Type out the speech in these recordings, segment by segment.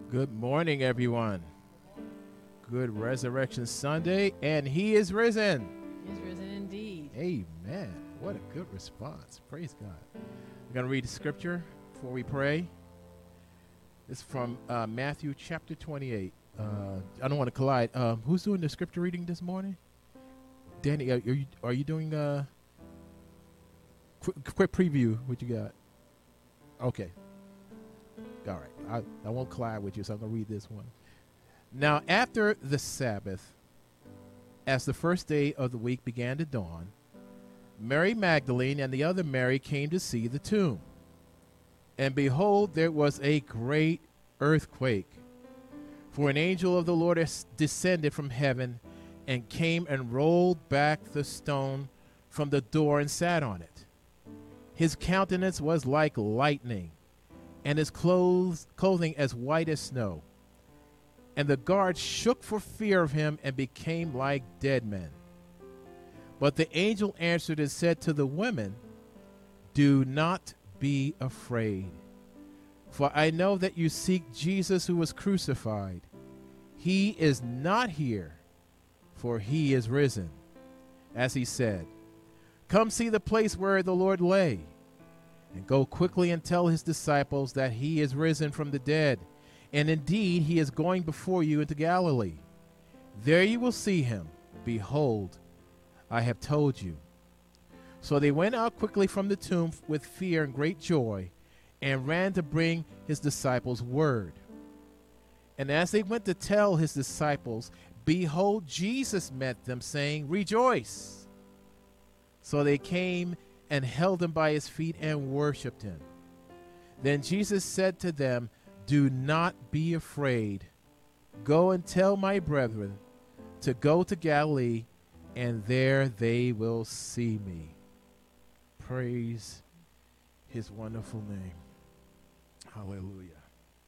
Good morning, everyone. Good Resurrection Sunday, and He is risen. He is risen indeed. Amen. What a good response. Praise God. We're going to read the scripture before we pray. It's from Matthew chapter 28. I don't want to collide. Who's doing the scripture reading this morning? Danny, are you doing a quick preview? What you got? Okay. All right. I won't collide with you, so I'm going to read this one. Now, after the Sabbath, as the first day of the week began to dawn, Mary Magdalene and the other Mary came to see the tomb. And behold, there was a great earthquake. For an angel of the Lord descended from heaven and came and rolled back the stone from the door and sat on it. His countenance was like lightning, and his clothing as white as snow. And the guards shook for fear of him and became like dead men. But the angel answered and said to the women, "Do not be afraid, for I know that you seek Jesus who was crucified. He is not here, for he is risen, as he said. Come see the place where the Lord lay, and go quickly and tell his disciples that he is risen from the dead, and indeed he is going before you into Galilee. There you will see him. Behold, I have told you." So they went out quickly from the tomb with fear and great joy, and ran to bring his disciples word. And as they went to tell his disciples, behold, Jesus met them, saying, "Rejoice." So they came and held him by his feet and worshipped him. Then Jesus said to them, "Do not be afraid. Go and tell my brethren to go to Galilee, and there they will see me." Praise his wonderful name. Hallelujah.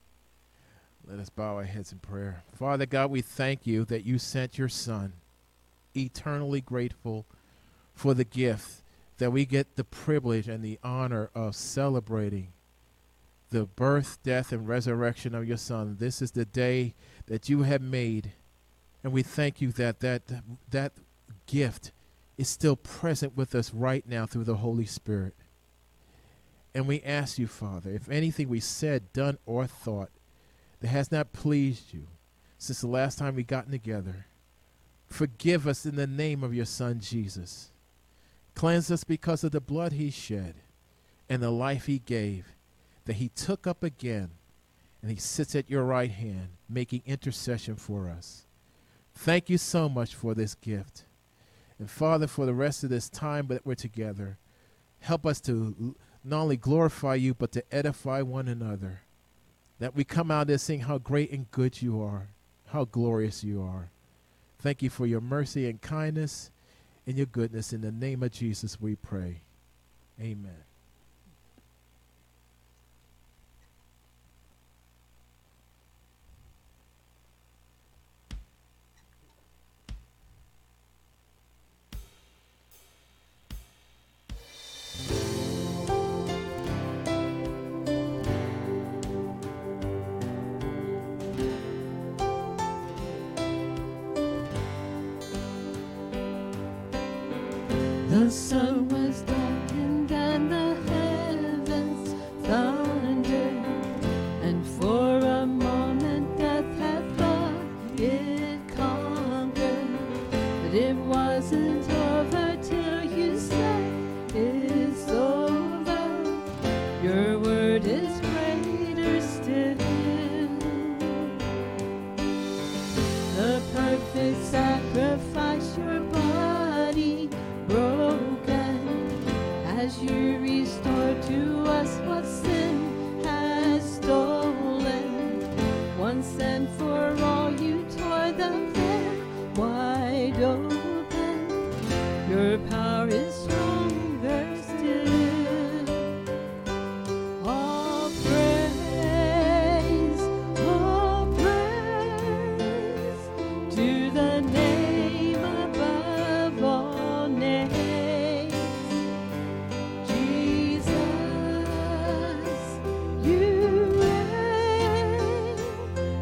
Let us bow our heads in prayer. Father God, we thank you that you sent your Son, eternally grateful for the gift that we get the privilege and the honor of celebrating the birth, death, and resurrection of your Son. This is the day that you have made, and we thank you that that gift is still present with us right now through the Holy Spirit. And we ask you, Father, if anything we said, done, or thought that has not pleased you since the last time we got together, forgive us in the name of your Son, Jesus. Cleanse us because of the blood he shed and the life he gave, that he took up again, and he sits at your right hand making intercession for us. Thank you so much for this gift. And Father, for the rest of this time that we're together, help us to not only glorify you, but to edify one another, that we come out there saying how great and good you are, how glorious you are. Thank you for your mercy and kindness and your goodness. In the name of Jesus we pray. Amen. The sun was darkened and the heavens thundered, and for a moment death had thought it conquered. But it wasn't over till you said it's over. Your word is greater still. The perfect sacrifice, your body broken, as you restore to us what sin has stolen. Once and for all you tore the veil wide open. Your power is stronger still. All praise to the name above all names. Jesus, you reign.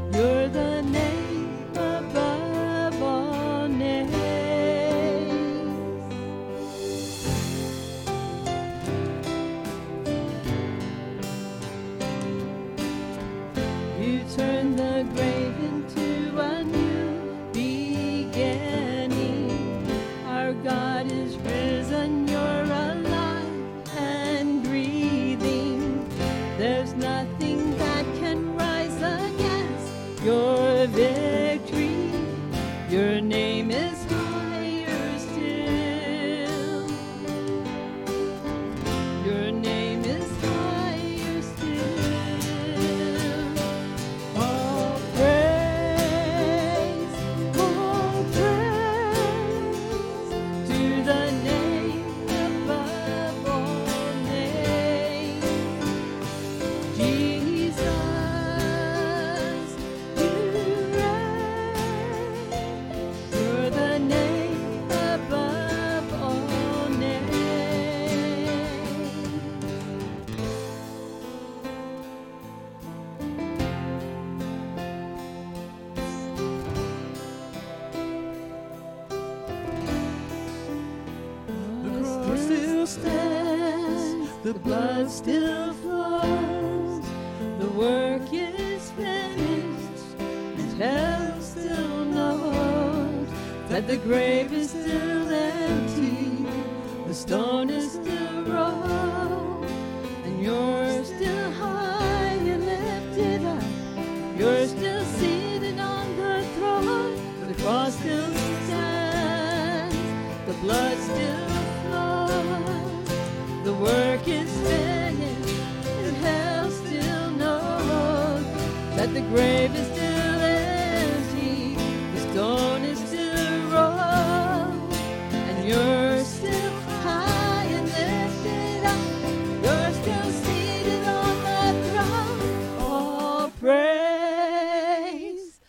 still stands, the blood still flows, the work is finished, and hell still knows that the grave is still empty, the stone is still rolled, and you're still high and lifted up, you're still seated on the throne, the cross still stands, the blood still flows, the work is finished, and hell still knows that the grave is still empty, the stone is still rolled, and you're still high and lifted up, you're still seated on the throne. All praise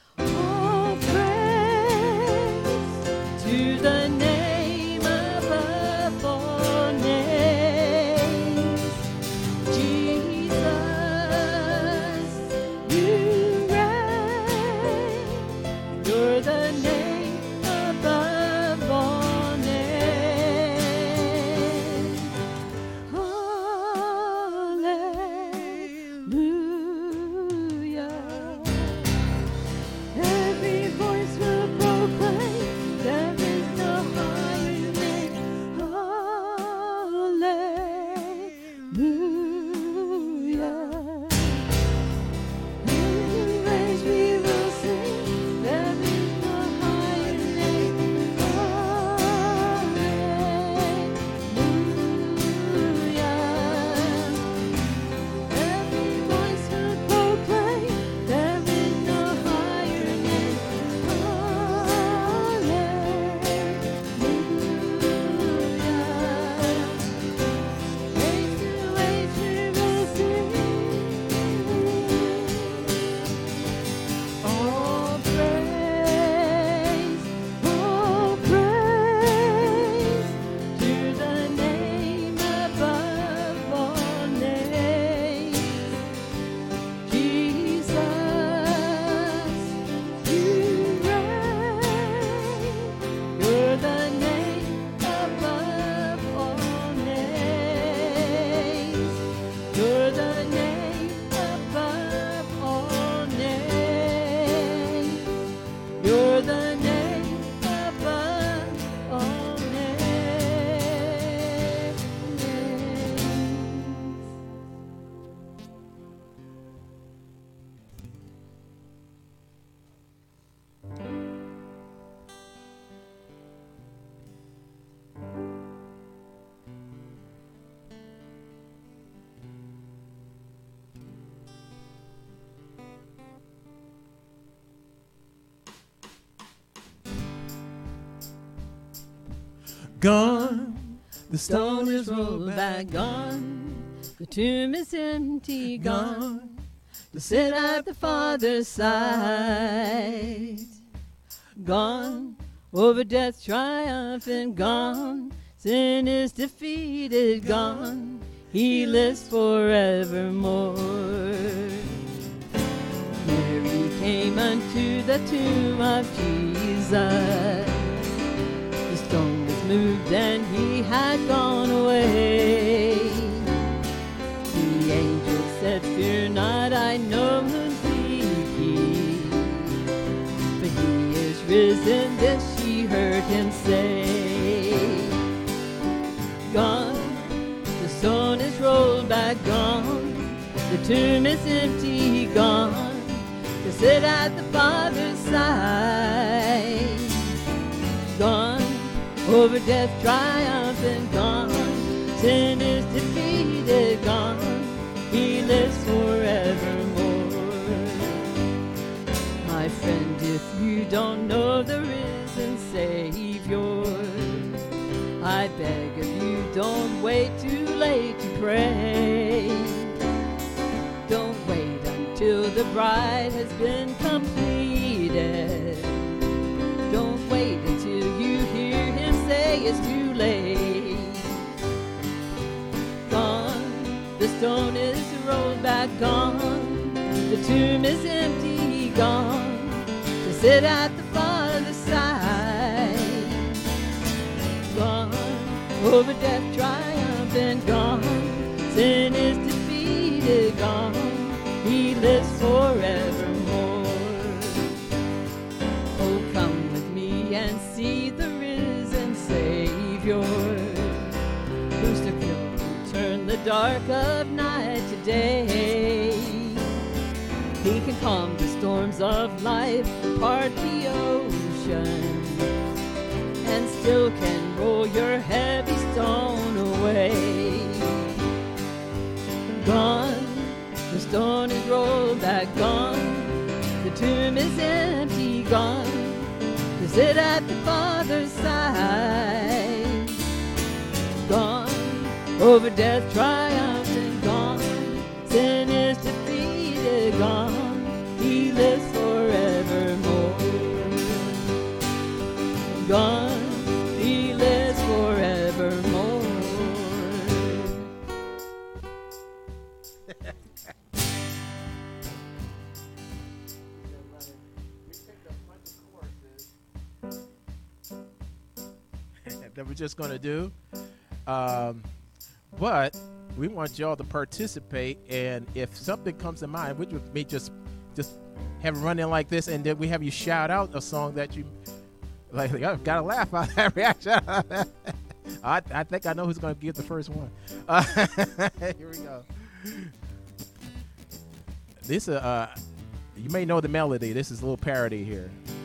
to the name above all names. Jesus, you reign. You're the name above all names. Hallelujah. Every voice will proclaim there is no higher name. Hallelujah. Every praise we will sing, there is no higher name. Hallelujah. Every voice will proclaim there is no higher name. Hallelujah. Age to age we will sing. All praise to the name above all names. Jesus, you reign. You're the name above all names. You're the name above all names. You're the name above all names. Gone. The Stone is rolled back, gone. The tomb is empty, gone. To sit at the Father's side. Gone. Over death triumphant, gone. Sin is defeated, gone. He lives forevermore. Mary came unto the tomb of Jesus. The stone was moved and he had gone away. The angel said, "Fear not, I know whom seeking." But he is risen, this she heard him say. Gone, the stone is rolled back, gone. The tomb is empty, gone. To sit at the Father's side. Gone, over death triumphant, gone. Sin is defeated, gone. He lives forevermore. My friend, if you don't know the risen Savior, I beg of you, don't wait too late to pray. Don't wait until the bride has been completed. Don't wait until you hear him say it's too late. Gone, the stone is rolled back, gone. The tomb is empty, gone. To sit at the Father's side. Gone, over death triumphant, gone. Sin is defeated, gone. He lives forevermore. Oh, come with me and see the risen Savior, who's to turn the dark of night to day. He can calm the storms of life, part the ocean, and still can roll your heavy stone away. Gone, the stone is rolled back, gone. The tomb is empty, gone, to sit at the Father's side. Gone, over death triumphant, gone. Sin is defeated, gone. He lives forevermore. Gone, he lives forevermore. That we're just going to do. But we want y'all to participate, and if something comes to mind, would you may just have it running like this, and then we have you shout out a song that you like. I've got to laugh at that reaction. I think I know who's going to get the first one. Here we go. This you may know the melody. This is a little parody here.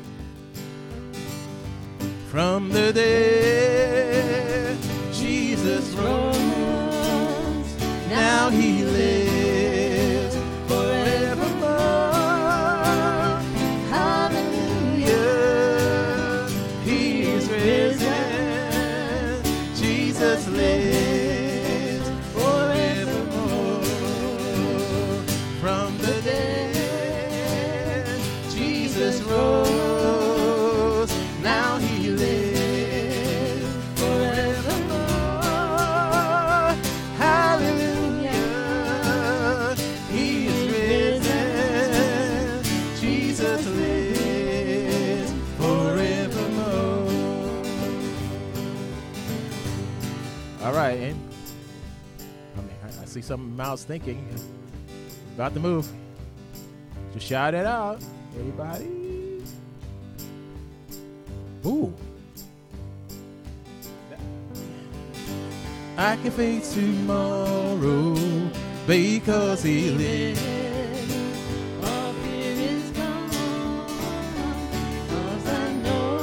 From the dead, Jesus rose. Now he lives forevermore. Hallelujah. He's risen. Jesus lives forevermore. From the dead, Jesus rose. Now he lives forevermore. Hallelujah. He is risen. Jesus lives forevermore. All right, and I see some of mouths thinking about to move. Just shout it out, everybody. Ooh. I can face tomorrow because he lives. All fear is gone, 'cause I know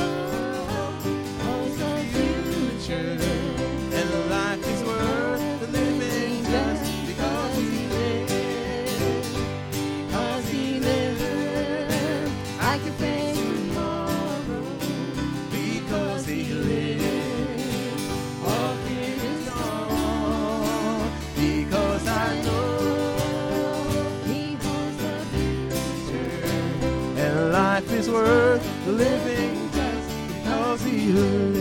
all's the future. And life is worth the living just because he lives. 'Cause he lives, I can face tomorrow because he lives. all fear is Gone because I know he holds the future. and life is worth the living just because he lives.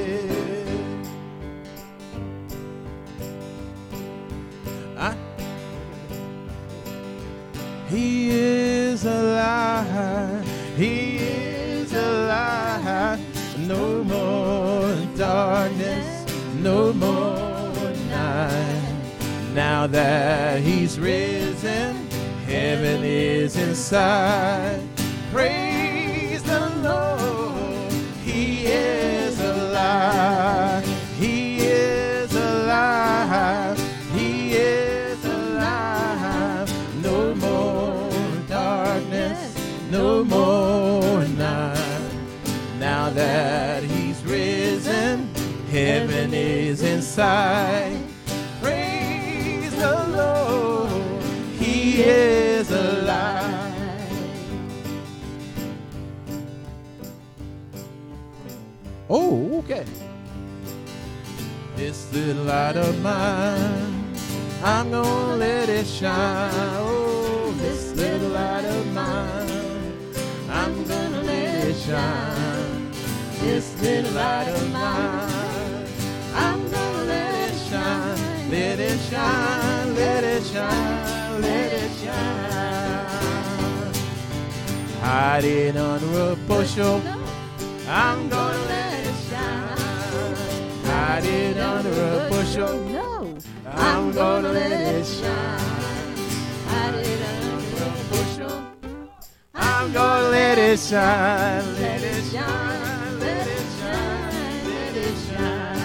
He is alive. He is alive. No more darkness, no more night. Now that he's risen, heaven is inside. Praise the Lord. He is alive. He is alive. He is alive. No more darkness, no more night. Now that he's risen, heaven is inside. Praise the Lord. He is alive. Oh, okay. This little light of mine, I'm gonna let it shine. Oh, this little light of mine, I'm gonna let it shine. This little light of mine, I'm gonna let it shine. Let it shine, let it shine, let it shine. Hiding under a bushel, I'm gonna let it shine. hide it under a bushel. No. I'm gonna let it shine. Hide it under a bushel. I'm gonna let it shine. Let it shine. Let it shine. Let it shine.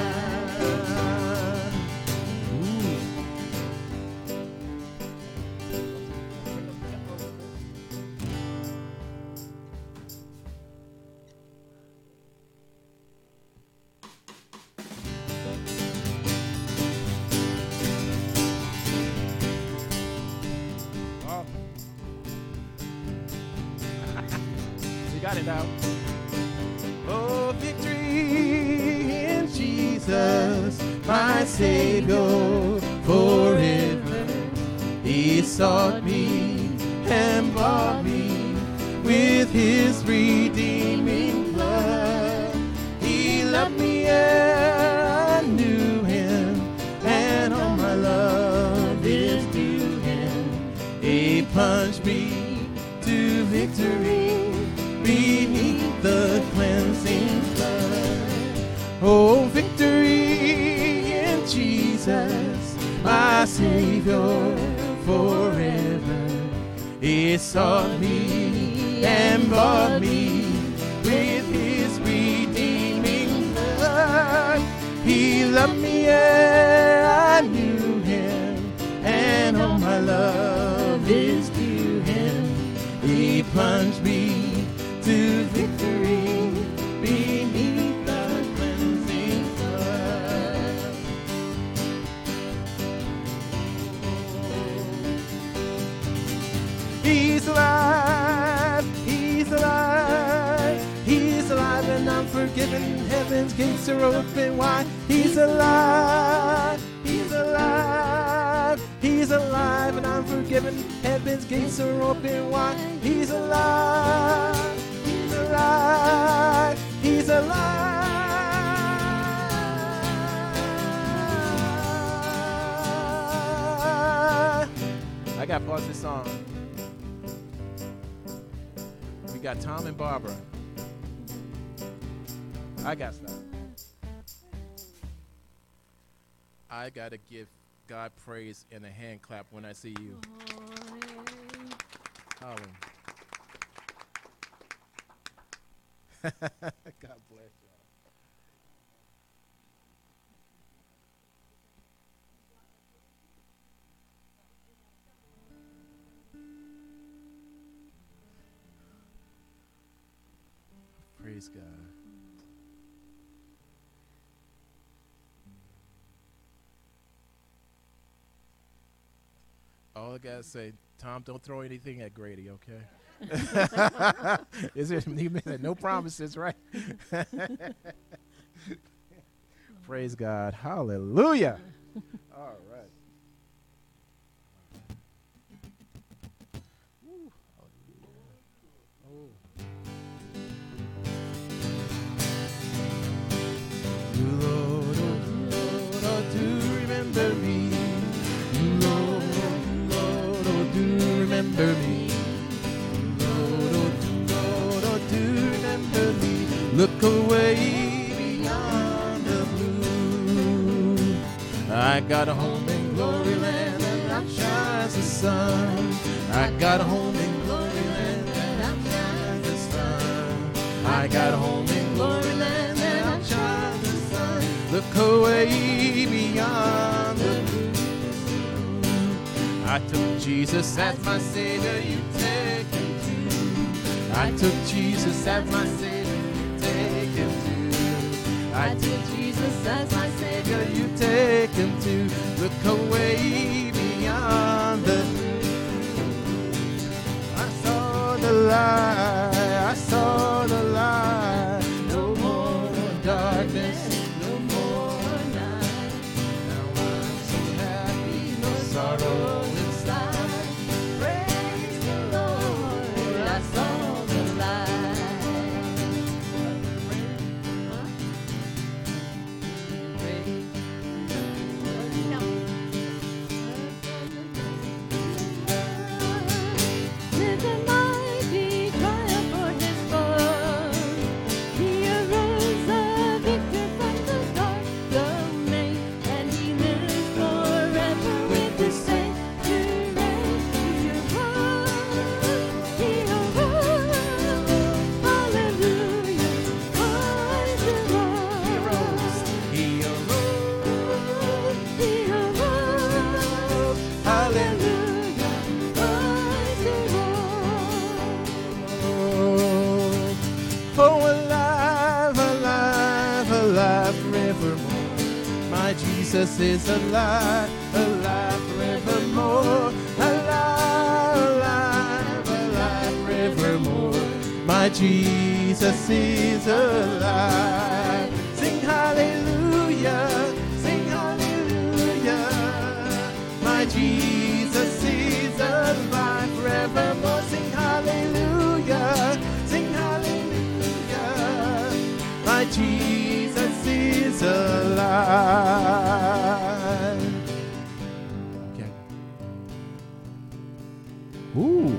Got it now. Oh, victory in Jesus, my Savior forever. He sought me and bought me with his redeeming blood. He loved me and I knew him, and all my love is due him. He plunged me to victory beneath the cleansing flood. Oh, victory in Jesus, my Savior forever. He sought me and bought me with his redeeming blood. He loved me and I knew him, and all my love is due him. He plunged me to victory beneath the cleansing flood. He's alive, he's alive, he's alive, and I'm forgiven. Heaven's gates are open wide. He's alive, he's alive, he's alive, and I'm forgiven. Heaven's gates are open wide. He's alive. Alive, he's alive. I got to pause this song. We got Tom and Barbara. I got stuff. I got to give God praise and a hand clap when I see you. Hallelujah. God bless y'all. Praise God. All I gotta say, Tom, don't throw anything at Grady, okay? Is there no promises, right? Praise God. Hallelujah. All right. Woo. Oh. Lord, oh, Lord, oh, do remember me. Lord, oh, do remember me. Look away beyond the blue. I got a home in glory land that outshines the sun. I got a home in glory land that outshines the sun. I got a home in glory land that outshines the sun. Look away beyond the blue. I took Jesus as my Savior, you take him too. I took Jesus as my Savior. I took Jesus as my Savior, you take him to. Look away beyond the blue. I saw the light, I saw the light. No more darkness, no more night. Now I'm so happy, no sorrow inside. Praise the Lord, I saw the light. The Jesus is alive, alive forevermore. Alive, alive, alive forevermore. My Jesus is alive. Sing hallelujah, sing hallelujah. My Jesus is alive forevermore. Sing hallelujah, sing hallelujah. My Jesus is alive. Okay. Ooh.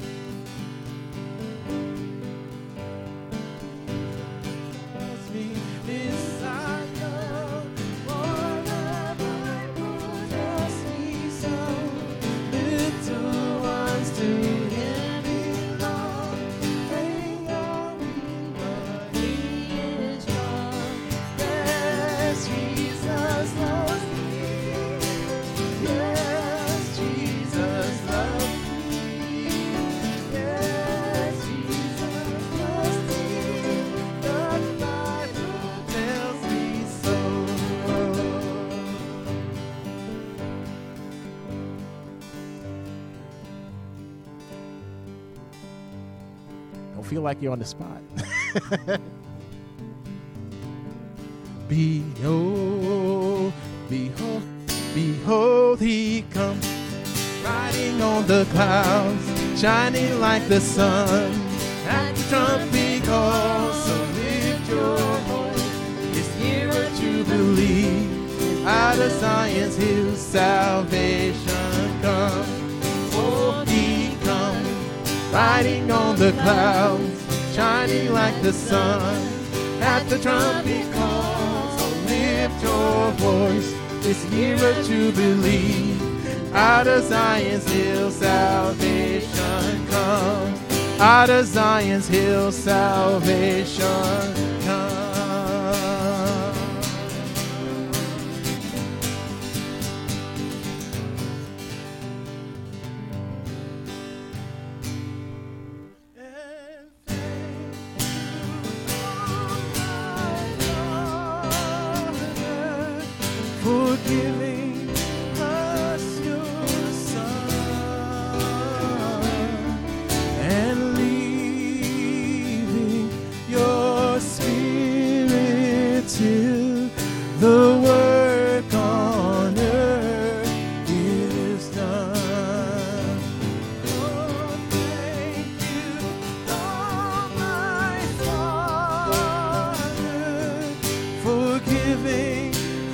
Feel like you're on the spot. Behold, behold, behold, he comes, riding on the clouds, shining like the sun. At the trumpet call, so lift your voice. It's nearer to believe. Out of Zion's hill, salvation comes. Oh, he comes, riding on the clouds, shining like the sun. At the trumpet call, so lift your voice. It's nearer to believe. Out of Zion's hill, salvation comes. Out of Zion's hill, salvation comes. Forgiving us your Son and leaving your Spirit till the work on earth is done. Oh, thank you, Almighty Father, for giving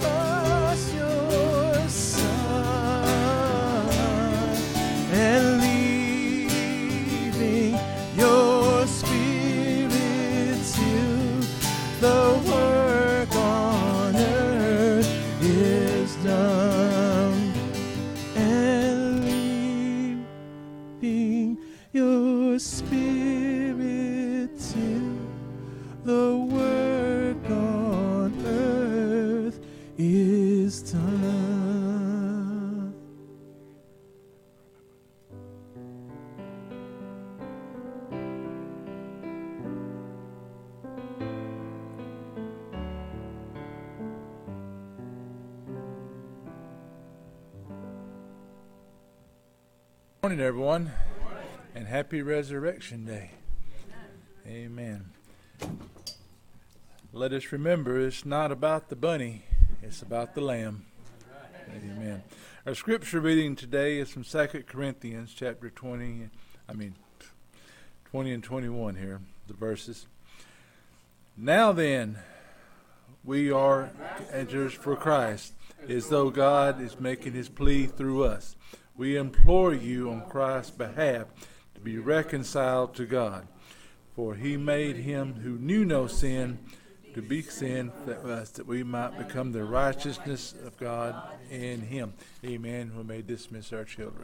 and leaving your Spirit till the work on earth is done. And leaving your Spirit till the work on earth is done. Good morning, everyone, and happy Resurrection Day. Amen. Let us remember it's not about the bunny, it's about the lamb. Amen. Our scripture reading today is from 2 Corinthians chapter 20 and 21 here, the verses. Now then, we are enters for Christ, as though God is making his plea through us. We implore you on Christ's behalf to be reconciled to God. For he made him who knew no sin to be sin for us, that we might become the righteousness of God in him. Amen. We may dismiss our children.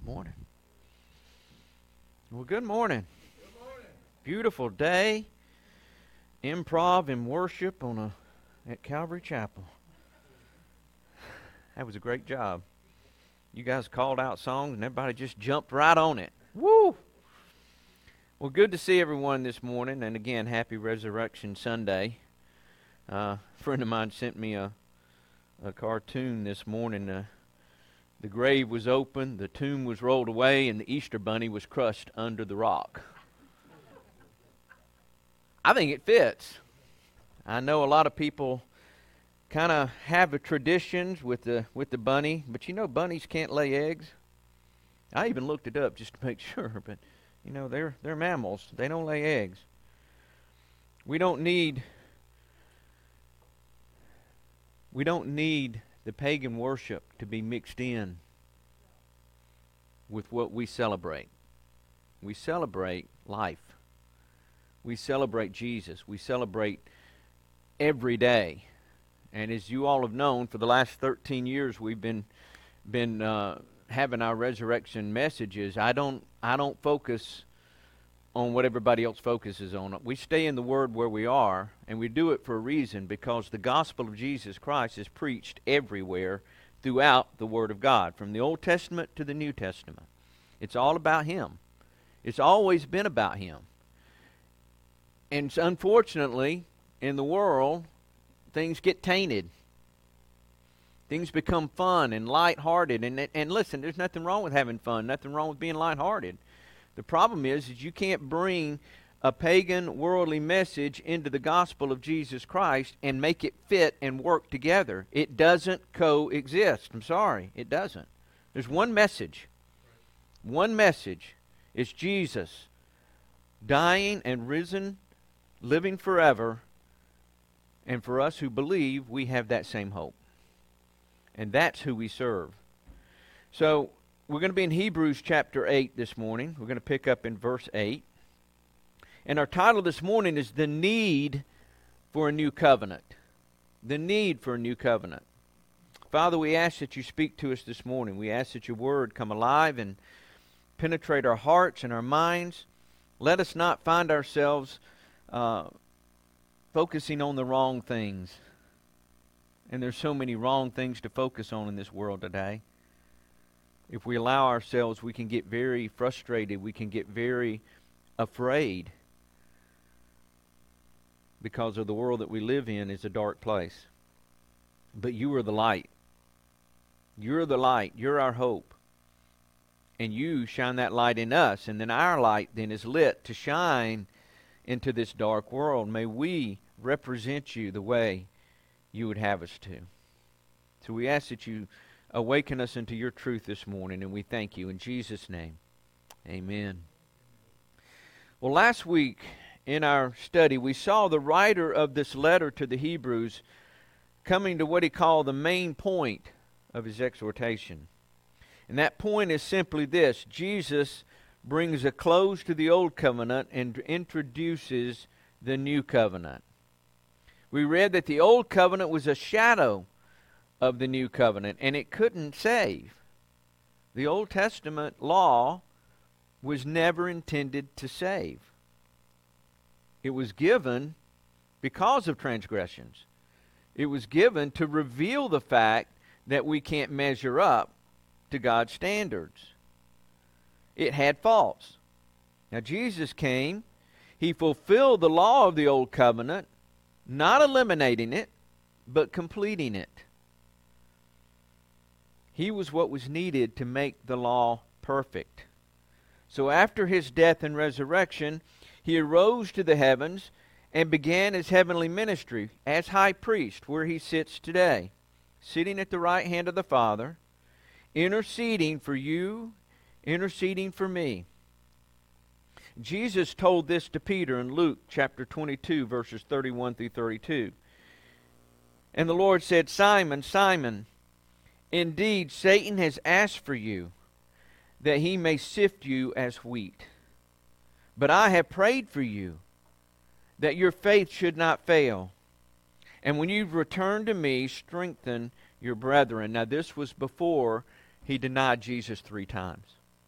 Morning. Well, good morning. Good morning. Beautiful day. Improv and worship at Calvary Chapel. That was a great job. You guys called out songs and everybody just jumped right on it. Woo! Well, good to see everyone this morning. And again, happy Resurrection Sunday. A friend of mine sent me a cartoon this morning. The grave was open, the tomb was rolled away, and the Easter bunny was crushed under the rock. I think it fits. I know a lot of people kind of have a traditions with the bunny, but you know bunnies can't lay eggs. I even looked it up just to make sure, but you know they're mammals. They don't lay eggs. We don't need the pagan worship to be mixed in with what we celebrate. We celebrate life. We celebrate Jesus. We celebrate every day. And as you all have known, for the last 13 years we've been having our resurrection messages. I don't focus on what everybody else focuses on. We stay in the Word where we are, and we do it for a reason, because the gospel of Jesus Christ is preached everywhere throughout the Word of God, from the Old Testament to the New Testament. It's all about Him. It's always been about Him. And unfortunately, in the world, things get tainted. Things become fun and lighthearted. And listen, there's nothing wrong with having fun, nothing wrong with being lighthearted. The problem is you can't bring a pagan, worldly message into the gospel of Jesus Christ and make it fit and work together. It doesn't coexist. I'm sorry, it doesn't. There's one message. One message is Jesus dying and risen, living forever, and for us who believe, we have that same hope. And that's who we serve. So, we're going to be in Hebrews chapter 8 this morning. We're going to pick up in verse 8. And our title this morning is The Need for a New Covenant. The need for a new covenant. Father, we ask that you speak to us this morning. We ask that your word come alive and penetrate our hearts and our minds. Let us not find ourselves focusing on the wrong things. And there's so many wrong things to focus on in this world today. If we allow ourselves, we can get very frustrated. We can get very afraid, because of the world that we live in is a dark place. But you are the light. You're the light. You're our hope. And you shine that light in us. And then our light then is lit to shine into this dark world. May we represent you the way you would have us to. So we ask that you awaken us into your truth this morning, and we thank you in Jesus' name. Amen. Well, last week in our study, we saw the writer of this letter to the Hebrews coming to what he called the main point of his exhortation. And that point is simply this: Jesus brings a close to the old covenant and introduces the new covenant. We read that the old covenant was a shadow of the new covenant, and it couldn't save. The Old Testament law was never intended to save. It was given because of transgressions. It was given to reveal the fact that we can't measure up to God's standards. It had faults. Now Jesus came. He fulfilled the law of the old covenant, not eliminating it, but completing it. He was what was needed to make the law perfect. So after his death and resurrection, he arose to the heavens and began his heavenly ministry as high priest, where he sits today, sitting at the right hand of the Father, interceding for you, interceding for me. Jesus told this to Peter in Luke chapter 22, verses 31 through 32. And the Lord said, "Simon, Simon, indeed Satan has asked for you, that he may sift you as wheat. But I have prayed for you, that your faith should not fail. And when you return to me, strengthen your brethren." Now this was before he denied Jesus 3 times.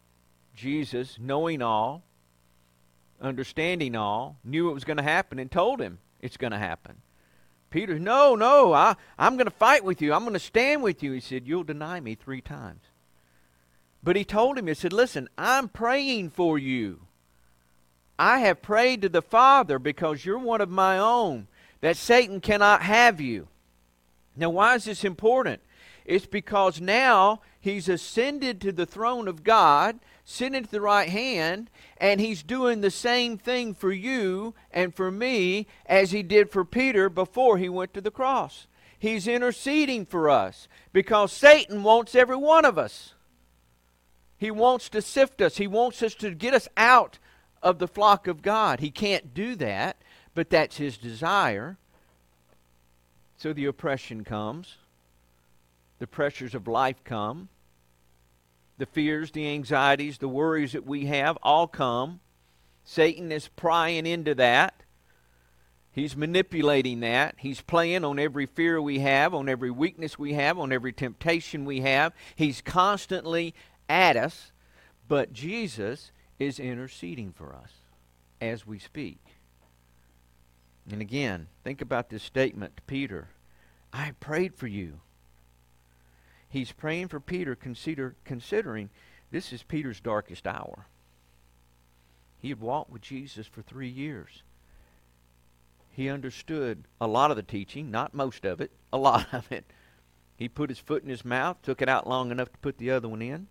Jesus, knowing all, understanding all, knew it was going to happen and told him it's going to happen. Peter, no, I'm going to fight with you. I'm going to stand with you. He said, you'll deny me 3 times. But he told him, he said, listen, I'm praying for you. I have prayed to the Father because you're one of my own, that Satan cannot have you. Now, why is this important? It's because now he's ascended to the throne of God, sitting at the right hand, and he's doing the same thing for you and for me as he did for Peter before he went to the cross. He's interceding for us because Satan wants every one of us. He wants to sift us. He wants us to get us out of the flock of God. He can't do that, but that's his desire. So the oppression comes. The pressures of life come. The fears, the anxieties, the worries that we have all come. Satan is prying into that. He's manipulating that. He's playing on every fear we have, on every weakness we have, on every temptation we have. He's constantly at us, but Jesus is interceding for us as we speak. And again, think about this statement to Peter. I prayed for you. He's praying for Peter, considering this is Peter's darkest hour. He had walked with Jesus for 3 years. He understood a lot of the teaching, not most of it, a lot of it. He put his foot in his mouth, took it out long enough to put the other one in.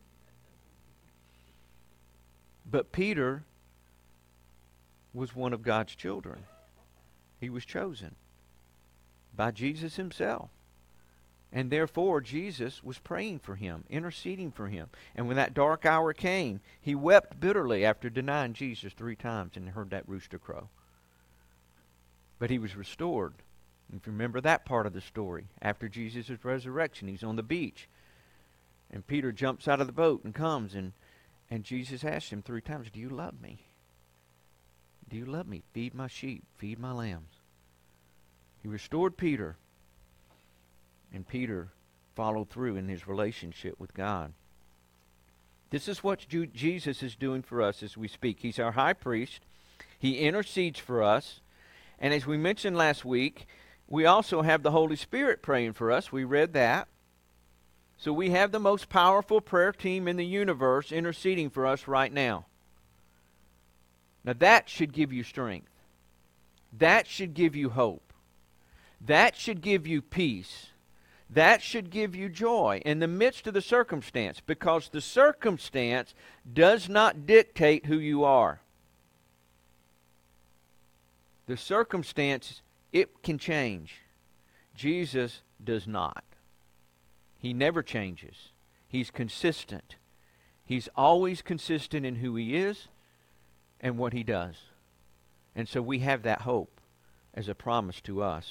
But Peter was one of God's children. He was chosen by Jesus himself. And therefore, Jesus was praying for him, interceding for him. And when that dark hour came, he wept bitterly after denying Jesus 3 times and heard that rooster crow. But he was restored. If you remember that part of the story, after Jesus' resurrection, he's on the beach. And Peter jumps out of the boat and comes, and Jesus asks him 3 times, do you love me? Do you love me? Feed my sheep, feed my lambs. He restored Peter. And Peter followed through in his relationship with God. This is what Jesus is doing for us as we speak. He's our high priest. He intercedes for us. And as we mentioned last week, we also have the Holy Spirit praying for us. We read that. So we have the most powerful prayer team in the universe interceding for us right now. Now that should give you strength. That should give you hope. That should give you peace. That should give you joy in the midst of the circumstance, because the circumstance does not dictate who you are. The circumstance, it can change. Jesus does not. He never changes. He's consistent. He's always consistent in who he is and what he does. And so we have that hope as a promise to us.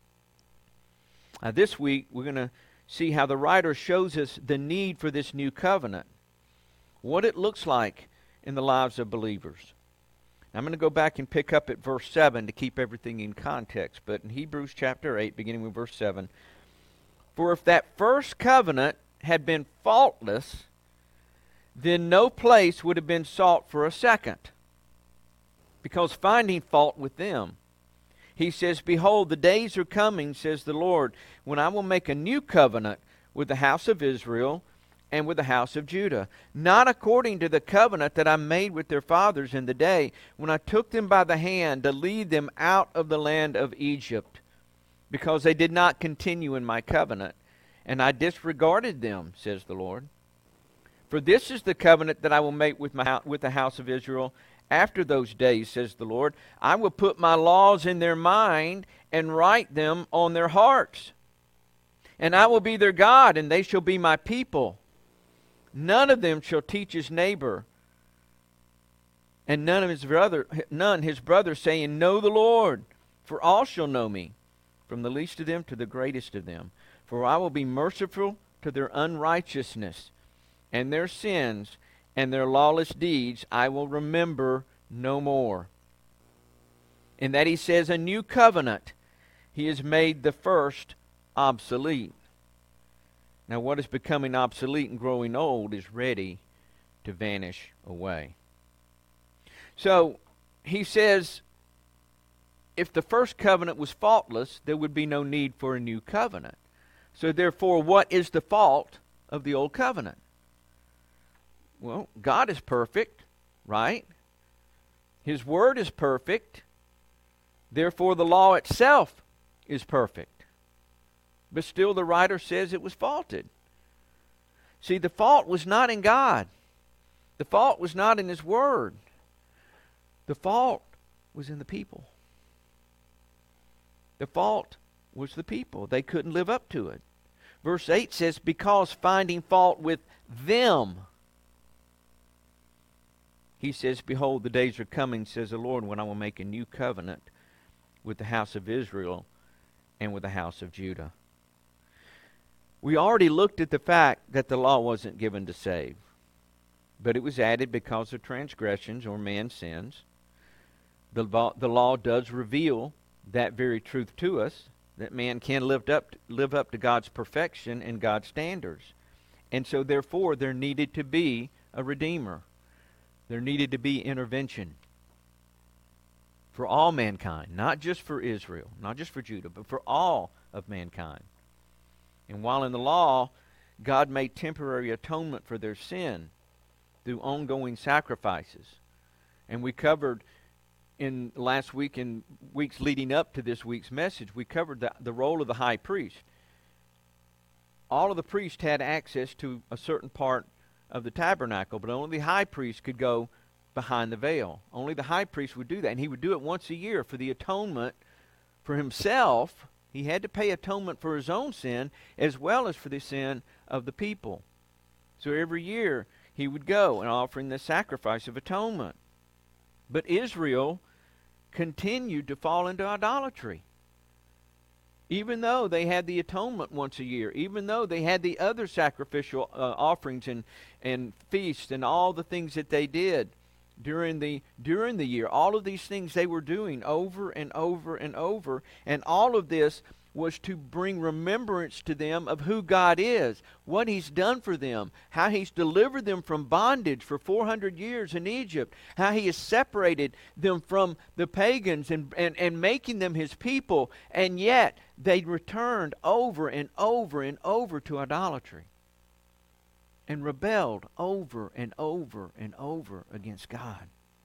This week, we're going to see how the writer shows us the need for this new covenant, what it looks like in the lives of believers. Now, I'm going to go back and pick up at verse 7 to keep everything in context, but in Hebrews chapter 8, beginning with verse 7, for if that first covenant had been faultless, then no place would have been sought for a second, because finding fault with them. He says, behold, the days are coming, says the Lord, when I will make a new covenant with the house of Israel and with the house of Judah, not according to the covenant that I made with their fathers in the day when I took them by the hand to lead them out of the land of Egypt, because they did not continue in my covenant, and I disregarded them, says the Lord. For this is the covenant that I will make with the house of Israel after those days, says the Lord. I will put my laws in their mind and write them on their hearts. And I will be their God, and they shall be my people. None of them shall teach his neighbor, and none his brother, saying, know the Lord, for all shall know me, from the least of them to the greatest of them. For I will be merciful to their unrighteousness, and their sins and their lawless deeds I will remember no more. In that he says a new covenant, he has made the first obsolete. Now what is becoming obsolete and growing old is ready to vanish away. So he says, if the first covenant was faultless, there would be no need for a new covenant. So therefore, what is the fault of the old covenant? Well, God is perfect, right? His word is perfect. Therefore, the law itself is perfect. But still the writer says it was faulted. See, the fault was not in God. The fault was not in His word. The fault was in the people. The fault was the people. They couldn't live up to it. Verse 8 says, because finding fault with them, He says, behold, the days are coming, says the Lord, when I will make a new covenant with the house of Israel and with the house of Judah. We already looked at the fact that the law wasn't given to save, but it was added because of transgressions or man's sins. The law does reveal that very truth to us, that man can live up to God's perfection and God's standards. And so therefore there needed to be a Redeemer. There needed to be intervention for all mankind, not just for Israel, not just for Judah, but for all of mankind. And while in the law, God made temporary atonement for their sin through ongoing sacrifices. And we covered in last week and weeks leading up to this week's message, we covered the role of the high priest. All of the priests had access to a certain part of the tabernacle, but only the high priest could go behind the veil. Only the high priest would do that, and he would do it once a year for the atonement for himself. He had to pay atonement for his own sin as well as for the sin of the people. So every year he would go and offering the sacrifice of atonement. But Israel continued to fall into idolatry. Even though they had the atonement once a year, even though they had the other sacrificial offerings and feasts and all the things that they did during the year, all of these things they were doing over and over and over, and all of this was to bring remembrance to them of who God is, what He's done for them, how He's delivered them from bondage for 400 years in Egypt, how He has separated them from the pagans and making them His people, and yet they returned over and over and over to idolatry and rebelled over and over and over against God.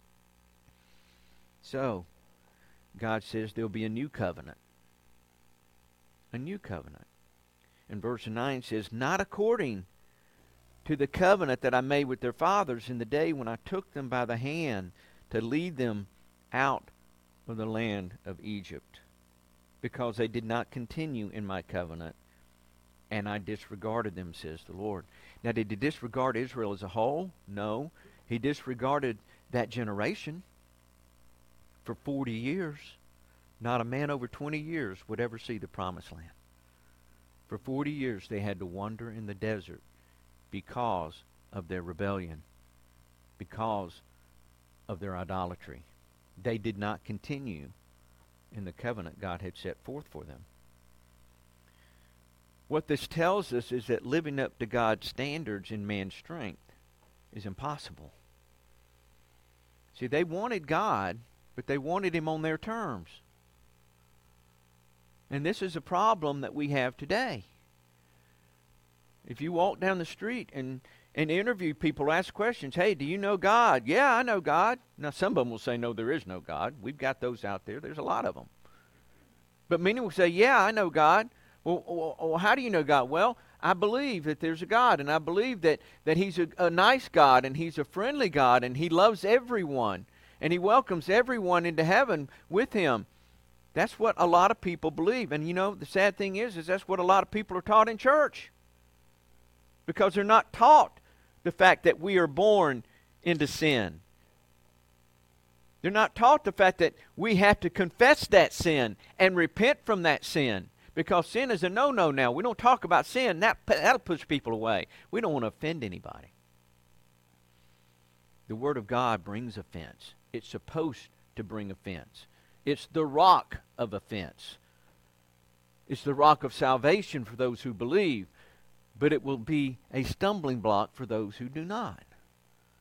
So, God says there'll be a new covenant. A new covenant. And verse 9 says, not according to the covenant that I made with their fathers in the day when I took them by the hand to lead them out of the land of Egypt, because they did not continue in my covenant, and I disregarded them, says the Lord. Now, did He disregard Israel as a whole? No. He disregarded that generation for 40 years. Not a man over 20 years would ever see the promised land. For 40 years they had to wander in the desert because of their rebellion, because of their idolatry. They did not continue in the covenant God had set forth for them. What this tells us is that living up to God's standards in man's strength is impossible. See, they wanted God, but they wanted Him on their terms. And this is a problem that we have today. If you walk down the street and interview people, ask questions, hey, do you know God? Yeah, I know God. Now, some of them will say, no, there is no God. We've got those out there. There's a lot of them. But many will say, yeah, I know God. Well, how do you know God? Well, I believe that there's a God, and I believe that He's a nice God, and He's a friendly God, and He loves everyone, and He welcomes everyone into heaven with Him. That's what a lot of people believe. And you know, the sad thing is that's what a lot of people are taught in church. Because they're not taught the fact that we are born into sin. They're not taught the fact that we have to confess that sin and repent from that sin. Because sin is a no-no now. We don't talk about sin. That'll push people away. We don't want to offend anybody. The Word of God brings offense. It's supposed to bring offense. It's the rock of offense. It's the rock of salvation for those who believe, but it will be a stumbling block for those who do not.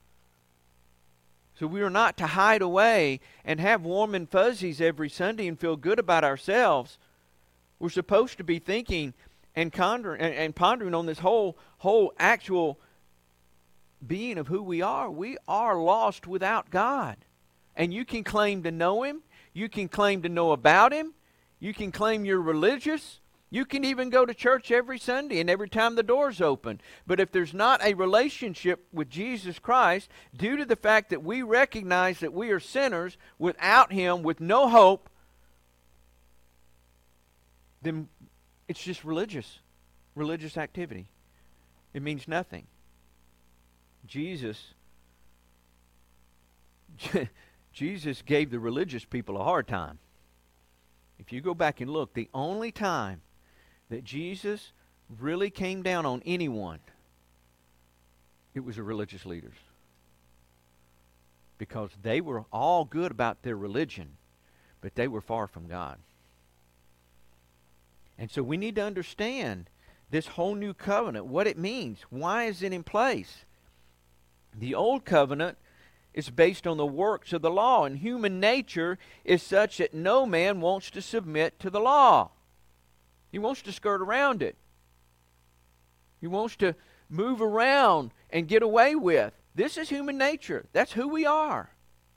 So we are not to hide away and have warm and fuzzies every Sunday and feel good about ourselves. We're supposed to be thinking and pondering on this whole actual being of who we are. We are lost without God. And you can claim to know Him. You can claim to know about Him. You can claim you're religious. You can even go to church every Sunday and every time the door's open. But if there's not a relationship with Jesus Christ, due to the fact that we recognize that we are sinners without Him, with no hope, then it's just religious activity. It means nothing. Jesus gave the religious people a hard time. If you go back and look, the only time that Jesus really came down on anyone, it was the religious leaders. Because they were all good about their religion, but they were far from God. And so we need to understand this whole new covenant, what it means. Why is it in place? The old covenant is based on the works of the law, and human nature is such that no man wants to submit to the law. He wants to skirt around it. He wants to move around and get away with. This is human nature. That's who we are.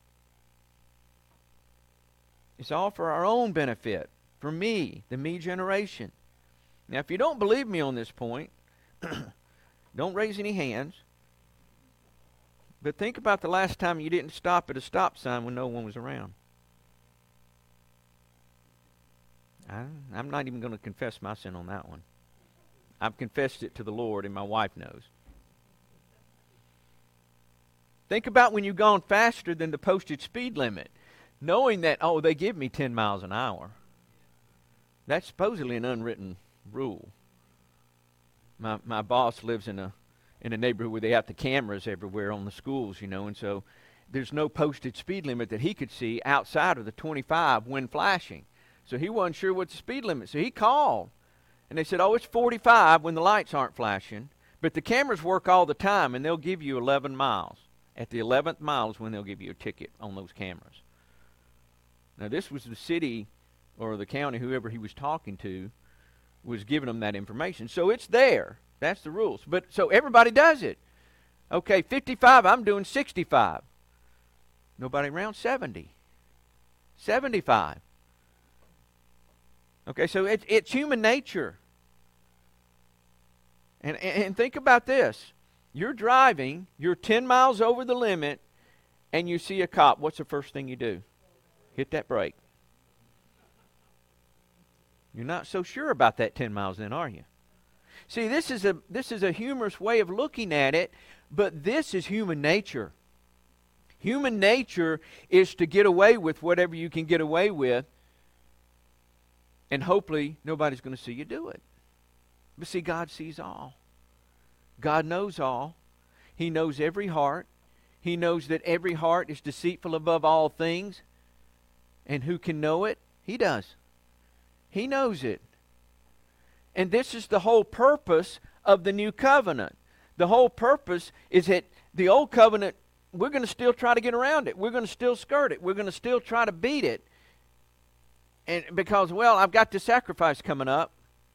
It's all for our own benefit, for me, the me generation. Now, if you don't believe me on this point, don't raise any hands. But think about the last time you didn't stop at a stop sign when no one was around. I'm not even going to confess my sin on that one. I've confessed it to the Lord, and my wife knows. Think about when you've gone faster than the posted speed limit, knowing that, oh, they give me 10 miles an hour. That's supposedly an unwritten rule. My boss lives in a neighborhood where they have the cameras everywhere on the schools, and so there's no posted speed limit that he could see outside of the 25 when flashing. So he wasn't sure what the speed limit. So he called, and they said, oh, it's 45 when the lights aren't flashing, but the cameras work all the time, and they'll give you 11 miles. At the 11th mile is when they'll give you a ticket on those cameras. Now, this was the city or the county, whoever he was talking to, was giving them that information. So it's there. That's the rules. But so everybody does it. Okay, 55, I'm doing 65. Nobody around 70. 75. Okay, so it's human nature. And think about this. You're driving, you're 10 miles over the limit, and you see a cop. What's the first thing you do? Hit that brake. You're not so sure about that 10 miles then, are you? See, this is a humorous way of looking at it, but this is human nature. Human nature is to get away with whatever you can get away with, and hopefully nobody's going to see you do it. But see, God sees all. God knows all. He knows every heart. He knows that every heart is deceitful above all things. And who can know it? He does. He knows it. And this is the whole purpose of the new covenant. The whole purpose is that the old covenant, we're going to still try to get around it. We're going to still skirt it. We're going to still try to beat it. And because, well, I've got the sacrifice coming up.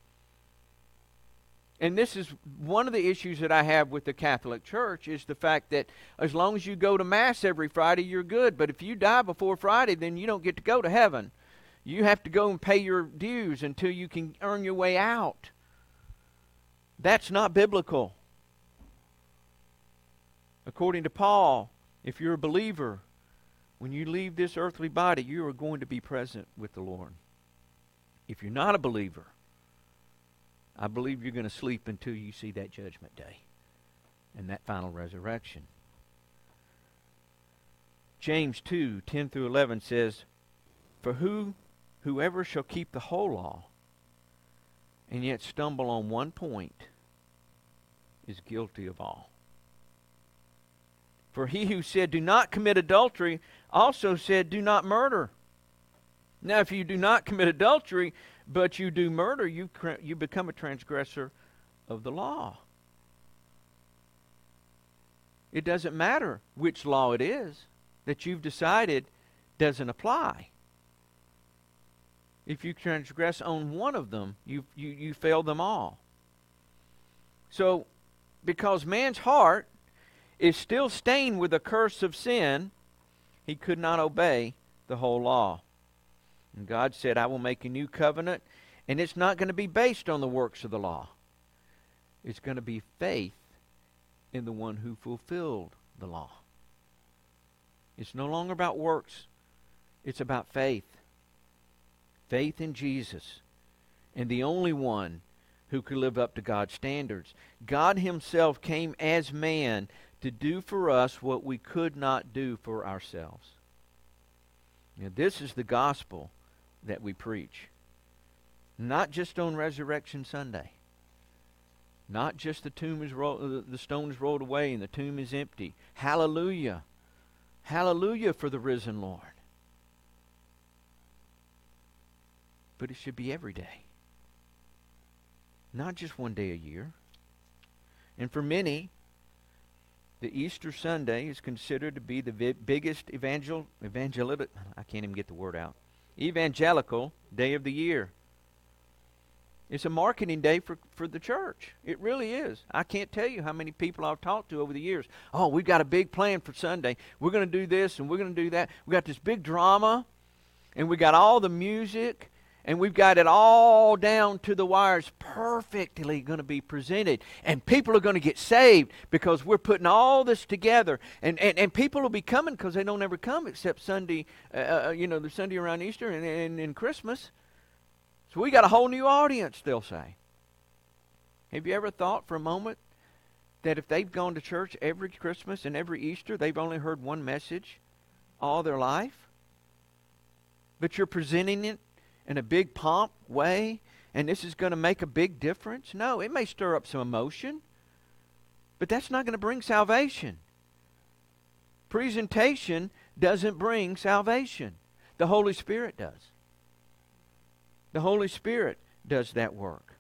And this is one of the issues that I have with the Catholic Church, is the fact that as long as you go to Mass every Friday, you're good. But if you die before Friday, then you don't get to go to heaven. You have to go and pay your dues until you can earn your way out. That's not biblical. According to Paul, if you're a believer, when you leave this earthly body, you are going to be present with the Lord. If you're not a believer, I believe you're going to sleep until you see that judgment day and that final resurrection. James 2:10 through 11 says, "For whoever shall keep the whole law and yet stumble on one point is guilty of all. For he who said, 'Do not commit adultery,' also said, 'Do not murder.' Now if you do not commit adultery, but you do murder, you become a transgressor of the law." It doesn't matter which law it is. that you've decided doesn't apply. If you transgress on one of them, you fail them all. So, because man's heart is still stained with the curse of sin, he could not obey the whole law. And God said, I will make a new covenant, and it's not going to be based on the works of the law. It's going to be faith in the one who fulfilled the law. It's no longer about works. It's about faith. Faith in Jesus, and the only one who could live up to God's standards. God himself came as man to do for us what we could not do for ourselves. Now, this is the gospel that we preach. Not just on Resurrection Sunday. Not just the stone is rolled away and the tomb is empty. Hallelujah. Hallelujah for the risen Lord. But it should be every day. Not just one day a year. And for many, the Easter Sunday is considered to be the biggest evangelical day of the year. It's a marketing day for the church. It really is. I can't tell you how many people I've talked to over the years. Oh, we've got a big plan for Sunday. We're going to do this and we're going to do that. We've got this big drama, and we got all the music, and we've got it all down to the wires, perfectly going to be presented. And people are going to get saved because we're putting all this together. And people will be coming because they don't ever come except Sunday, the Sunday around Easter and Christmas. So we got a whole new audience, they'll say. Have you ever thought for a moment that if they've gone to church every Christmas and every Easter, they've only heard one message all their life? But you're presenting it in a big pomp way, and this is going to make a big difference? No, it may stir up some emotion, but that's not going to bring salvation. Presentation doesn't bring salvation. The Holy Spirit does. The Holy Spirit does that work.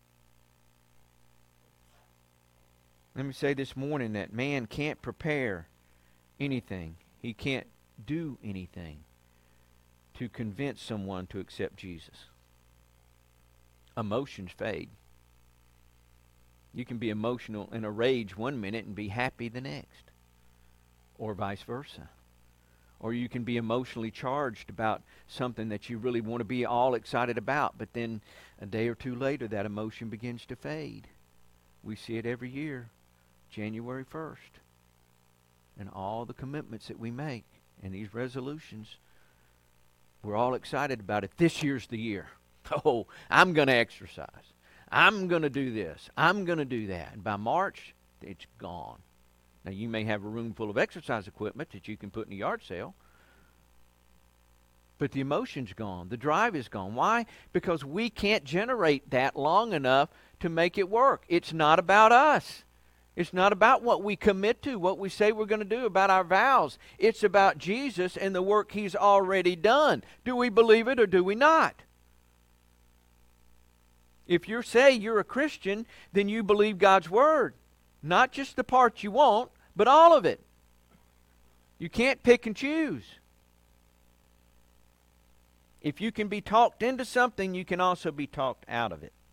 Let me say this morning that man can't prepare anything. He can't do anything to convince someone to accept Jesus. Emotions fade. You can be emotional in a rage one minute and be happy the next, or vice versa. Or you can be emotionally charged about something that you really want to be all excited about, but then a day or two later that emotion begins to fade. We see it every year, January 1st. And all the commitments that we make and these resolutions, we're all excited about it. This year's the year. Oh, I'm going to exercise. I'm going to do this. I'm going to do that. And by March, it's gone. Now, you may have a room full of exercise equipment that you can put in a yard sale, but the emotion's gone. The drive is gone. Why? Because we can't generate that long enough to make it work. It's not about us. It's not about what we commit to, what we say we're going to do, about our vows. It's about Jesus and the work He's already done. Do we believe it or do we not? If you say you're a Christian, then you believe God's Word. Not just the parts you want, but all of it. You can't pick and choose. If you can be talked into something, you can also be talked out of it.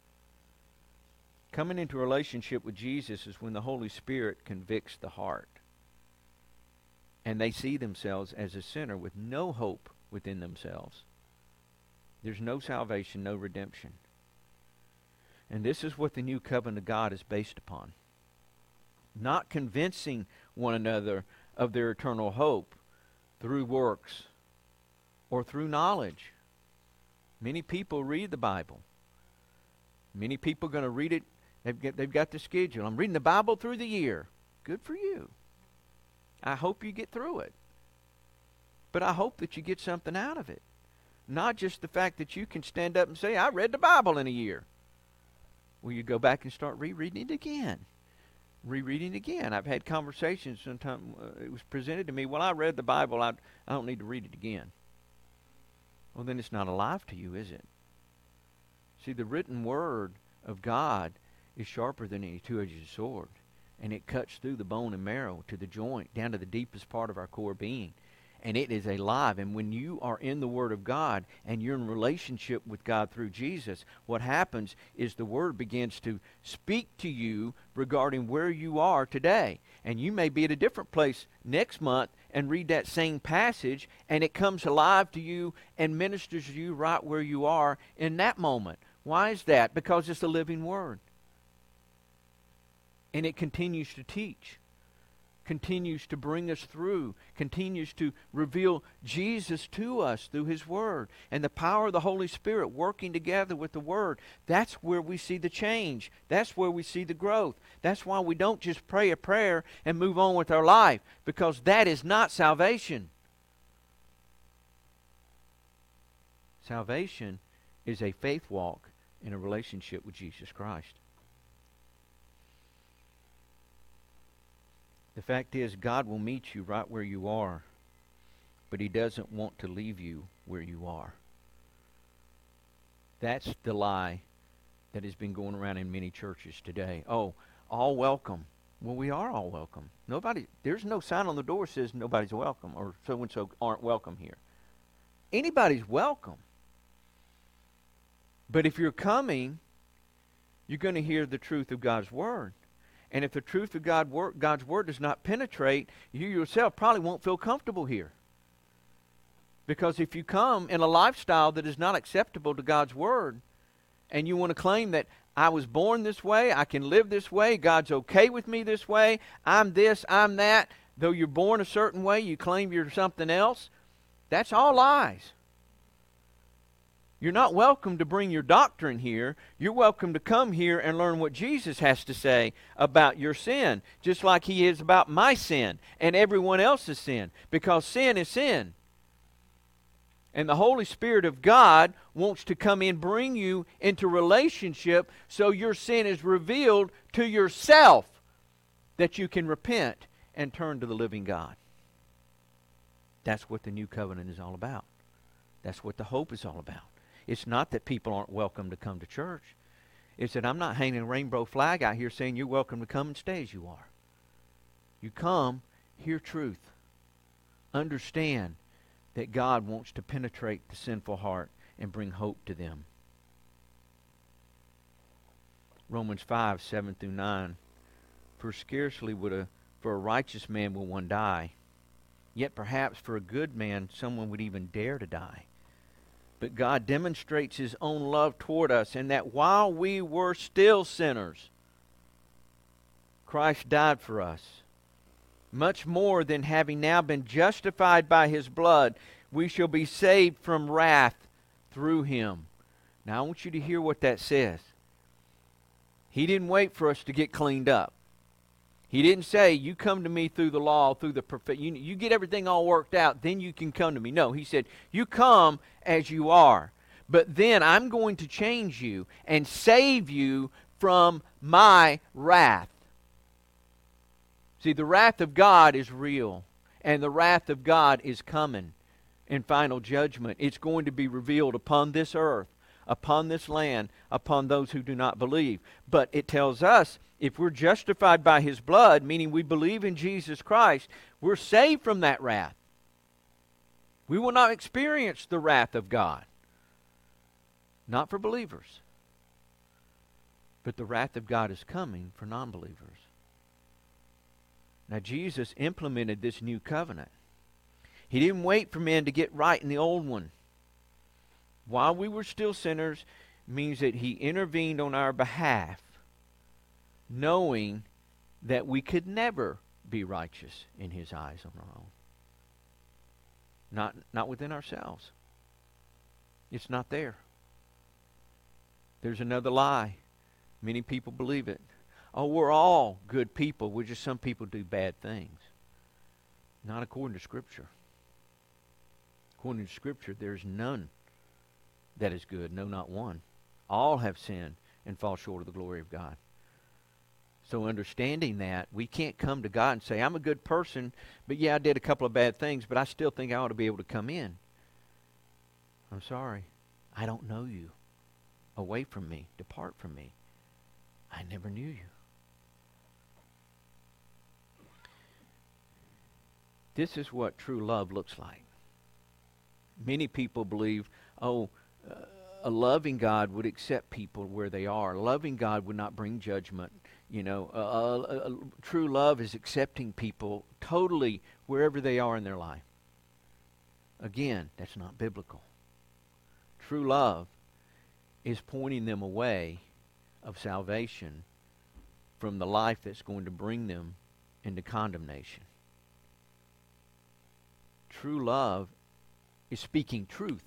Coming into a relationship with Jesus is when the Holy Spirit convicts the heart. And they see themselves as a sinner with no hope within themselves. There's no salvation, no redemption. And this is what the new covenant of God is based upon. Not convincing one another of their eternal hope through works or through knowledge. Many people read the Bible. Many people are going to read it. They've got the schedule. I'm reading the Bible through the year. Good for you. I hope you get through it. But I hope that you get something out of it. Not just the fact that you can stand up and say, I read the Bible in a year. Well, you go back and start rereading it again. Rereading again. I've had conversations sometimes. It was presented to me, well, I read the Bible. I don't need to read it again. Well, then it's not alive to you, is it? See, the written word of God is sharper than any two-edged sword, and it cuts through the bone and marrow to the joint, down to the deepest part of our core being. and it is alive. And when you are in the Word of God and you're in relationship with God through Jesus, what happens is the Word begins to speak to you regarding where you are today. And you may be at a different place next month and read that same passage, and it comes alive to you and ministers to you right where you are in that moment. Why is that? Because it's the living Word. And it continues to teach, continues to bring us through, continues to reveal Jesus to us through His Word. And the power of the Holy Spirit working together with the Word, that's where we see the change. That's where we see the growth. That's why we don't just pray a prayer and move on with our life, because that is not salvation. Salvation is a faith walk in a relationship with Jesus Christ. The fact is, God will meet you right where you are, but He doesn't want to leave you where you are. That's the lie that has been going around in many churches today. Oh, all welcome. Well, we are all welcome. There's no sign on the door that says nobody's welcome or so-and-so aren't welcome here. Anybody's welcome. But if you're coming, you're going to hear the truth of God's Word. And if the truth of God's Word does not penetrate, you yourself probably won't feel comfortable here. Because if you come in a lifestyle that is not acceptable to God's Word, and you want to claim that I was born this way, I can live this way, God's okay with me this way, I'm this, I'm that, though you're born a certain way, you claim you're something else, that's all lies. You're not welcome to bring your doctrine here. You're welcome to come here and learn what Jesus has to say about your sin, just like He is about my sin and everyone else's sin, because sin is sin. And the Holy Spirit of God wants to come in, bring you into relationship so your sin is revealed to yourself, that you can repent and turn to the living God. That's what the new covenant is all about. That's what the hope is all about. It's not that people aren't welcome to come to church. It's that I'm not hanging a rainbow flag out here saying you're welcome to come and stay as you are. You come, hear truth. Understand that God wants to penetrate the sinful heart and bring hope to them. Romans 5, 7 through 9. For scarcely for a righteous man will one die, yet perhaps for a good man someone would even dare to die. But God demonstrates His own love toward us, in that while we were still sinners, Christ died for us. Much more than having now been justified by His blood, we shall be saved from wrath through Him. Now I want you to hear what that says. He didn't wait for us to get cleaned up. He didn't say, you come to me through the law, through the prophet. You get everything all worked out, then you can come to me. No, He said, you come as you are. But then I'm going to change you and save you from my wrath. See, the wrath of God is real. And the wrath of God is coming in final judgment. It's going to be revealed upon this earth, upon this land, upon those who do not believe. But it tells us, if we're justified by His blood, meaning we believe in Jesus Christ, we're saved from that wrath. We will not experience the wrath of God. Not for believers. But the wrath of God is coming for non-believers. Now Jesus implemented this new covenant. He didn't wait for men to get right in the old one. While we were still sinners means that He intervened on our behalf, knowing that we could never be righteous in His eyes on our own. Not within ourselves. It's not there. There's another lie. Many people believe it. Oh, we're all good people. We're just some people do bad things. Not according to Scripture. According to Scripture, there's none that is good. No, not one. All have sinned and fall short of the glory of God. So understanding that, we can't come to God and say, I'm a good person, but yeah, I did a couple of bad things, but I still think I ought to be able to come in. I'm sorry. I don't know you. Away from me. Depart from me. I never knew you. This is what true love looks like. Many people believe, a loving God would accept people where they are. A loving God would not bring judgment. You know, true love is accepting people totally wherever they are in their life. Again, that's not biblical. True love is pointing them away of salvation from the life that's going to bring them into condemnation. True love is speaking truth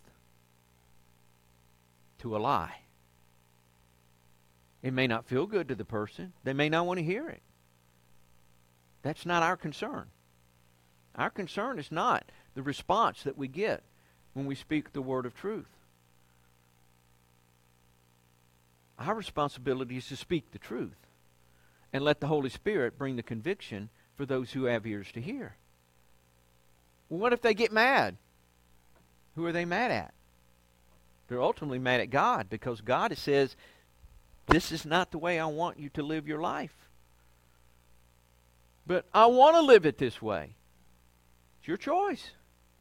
to a lie. It may not feel good to the person. They may not want to hear it. That's not our concern. Our concern is not the response that we get when we speak the word of truth. Our responsibility is to speak the truth and let the Holy Spirit bring the conviction for those who have ears to hear. Well, what if they get mad? Who are they mad at? They're ultimately mad at God, because God says, this is not the way I want you to live your life. But I want to live it this way. It's your choice.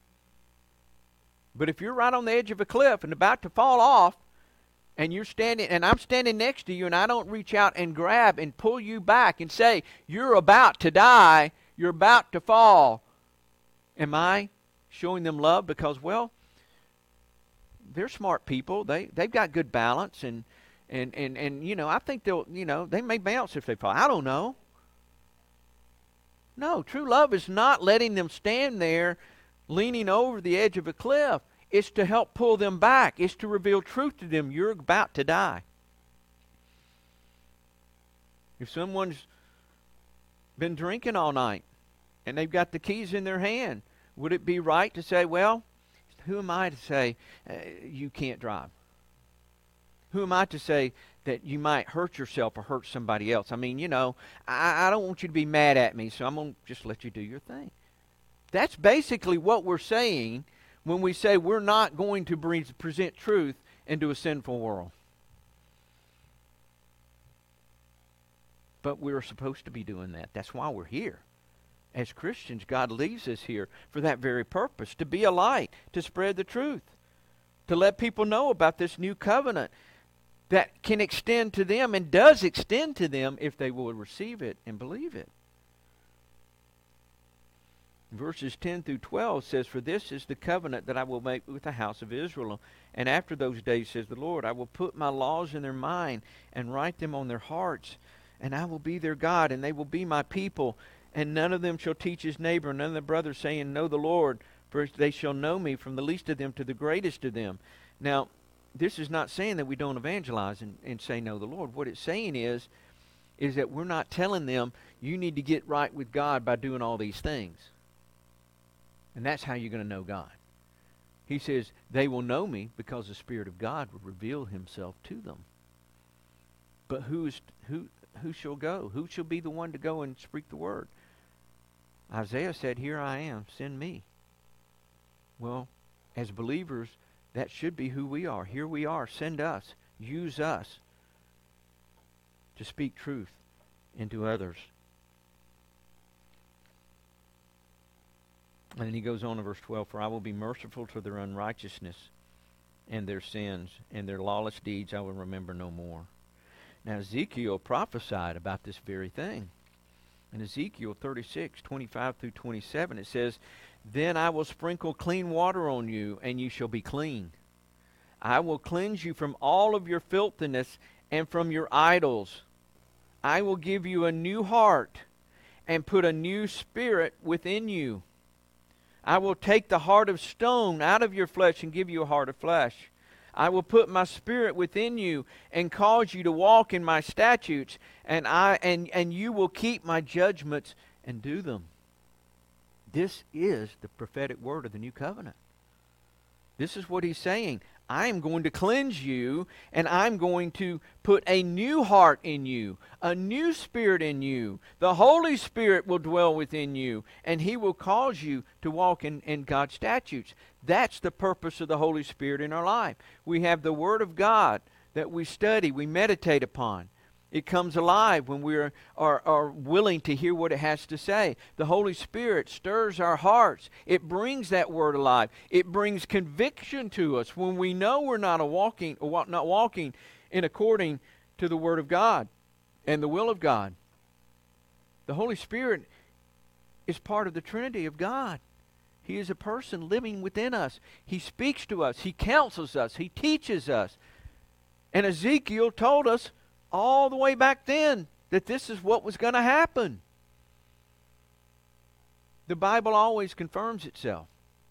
But if you're right on the edge of a cliff and about to fall off, and you're standing, and I'm standing next to you, and I don't reach out and grab and pull you back and say, you're about to die, you're about to fall, am I showing them love? Because, well, they're smart people. They've got good balance, and you know, I think they'll, you know, they may bounce if they fall. I don't know. No, true love is not letting them stand there leaning over the edge of a cliff. It's to help pull them back. It's to reveal truth to them. You're about to die. If someone's been drinking all night and they've got the keys in their hand, would it be right to say, well, who am I to say you can't drive? Who am I to say that you might hurt yourself or hurt somebody else? I mean, you know, I don't want you to be mad at me, so I'm going to just let you do your thing. That's basically what we're saying when we say we're not going to present truth into a sinful world. But we're supposed to be doing that. That's why we're here. As Christians, God leaves us here for that very purpose, to be a light, to spread the truth, to let people know about this new covenant that can extend to them and does extend to them if they will receive it and believe it. Verses 10 through 12 says, for this is the covenant that I will make with the house of Israel. And after those days, says the Lord, I will put my laws in their mind and write them on their hearts. And I will be their God, and they will be my people. And none of them shall teach his neighbor, none of the brothers, saying, know the Lord, for they shall know me, from the least of them to the greatest of them. Now, this is not saying that we don't evangelize and say know the Lord. What it's saying is that we're not telling them, you need to get right with God by doing all these things. And that's how you're going to know God. He says, they will know me because the Spirit of God will reveal himself to them. But who shall go? Who shall be the one to go and speak the word? Isaiah said, here I am, send me. Well, as believers, that should be who we are. Here we are, send us, use us to speak truth into others. And then he goes on in verse 12, for I will be merciful to their unrighteousness and their sins, and their lawless deeds I will remember no more. Now Ezekiel prophesied about this very thing. In Ezekiel 36, 25 through 27, it says, then I will sprinkle clean water on you, and you shall be clean. I will cleanse you from all of your filthiness and from your idols. I will give you a new heart and put a new spirit within you. I will take the heart of stone out of your flesh and give you a heart of flesh. I will put my spirit within you and cause you to walk in my statutes, and you will keep my judgments and do them. This is the prophetic word of the new covenant. This is what he's saying. I am going to cleanse you, and I'm going to put a new heart in you, a new spirit in you. The Holy Spirit will dwell within you, and he will cause you to walk in God's statutes. That's the purpose of the Holy Spirit in our life. We have the Word of God that we study, we meditate upon. It comes alive when we are willing to hear what it has to say. The Holy Spirit stirs our hearts. It brings that word alive. It brings conviction to us when we know we're not walking in according to the Word of God and the will of God. The Holy Spirit is part of the Trinity of God. He is a person living within us. He speaks to us. He counsels us. He teaches us. And Ezekiel told us all the way back then that this is what was going to happen. The Bible always confirms itself.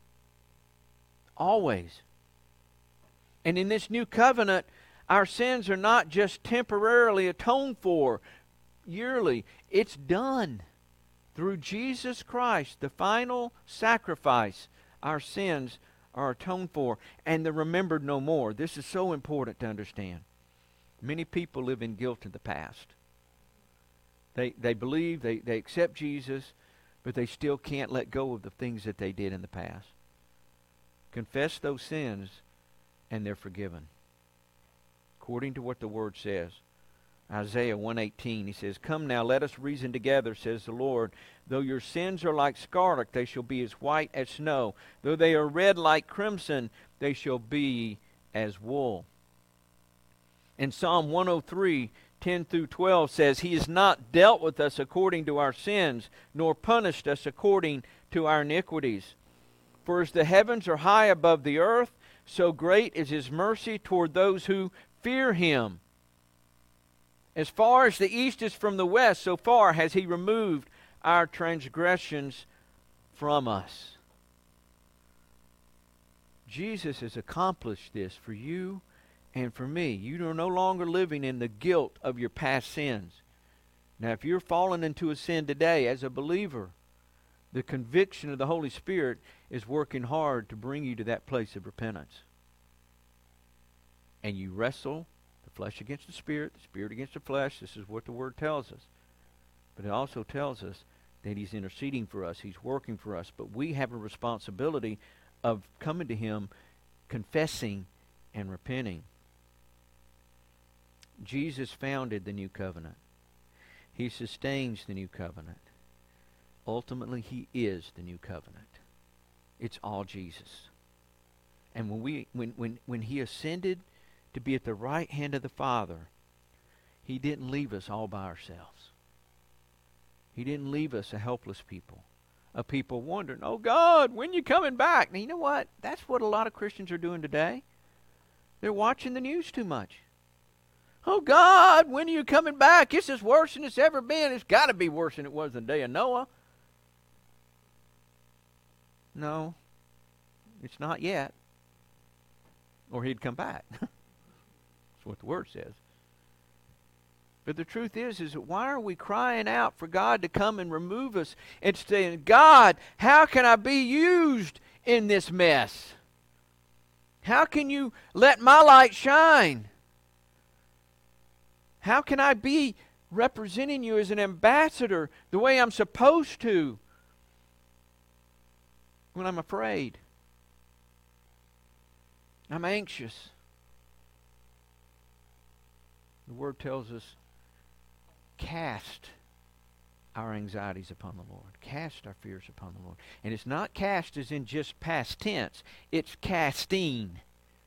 Always. And in this new covenant, our sins are not just temporarily atoned for yearly. It's done. Through Jesus Christ, the final sacrifice, our sins are atoned for, and they're remembered no more. This is so important to understand. Many people live in guilt in the past. They believe, they accept Jesus, but they still can't let go of the things that they did in the past. Confess those sins, and they're forgiven. According to what the Word says. Isaiah 1:18, he says, "Come now, let us reason together, says the Lord. Though your sins are like scarlet, they shall be as white as snow. Though they are red like crimson, they shall be as wool." And Psalm 103:10-12 says, "He has not dealt with us according to our sins, nor punished us according to our iniquities. For as the heavens are high above the earth, so great is His mercy toward those who fear Him. As far as the east is from the west, so far has He removed our transgressions from us." Jesus has accomplished this for you and for me. You are no longer living in the guilt of your past sins. Now, if you're falling into a sin today as a believer, the conviction of the Holy Spirit is working hard to bring you to that place of repentance. And you wrestle the flesh against the spirit against the flesh. This is what the Word tells us. But it also tells us that He's interceding for us. He's working for us. But we have a responsibility of coming to Him, confessing, and repenting. Jesus founded the new covenant. He sustains the new covenant. Ultimately, He is the new covenant. It's all Jesus. And when He ascended to be at the right hand of the Father, He didn't leave us all by ourselves. He didn't leave us a helpless people, a people wondering, "Oh God, when you coming back?" Now, you know what? That's what a lot of Christians are doing today. They're watching the news too much. "Oh God, when are you coming back? This is worse than it's ever been. It's got to be worse than it was in the day of Noah." No, it's not yet. Or He'd come back. That's what the Word says. But the truth is that why are we crying out for God to come and remove us and saying, "God, how can I be used in this mess? How can you let my light shine? How can I be representing you as an ambassador the way I'm supposed to when I'm afraid? I'm anxious." The Word tells us, cast our anxieties upon the Lord. Cast our fears upon the Lord. And it's not cast as in just past tense. It's casting.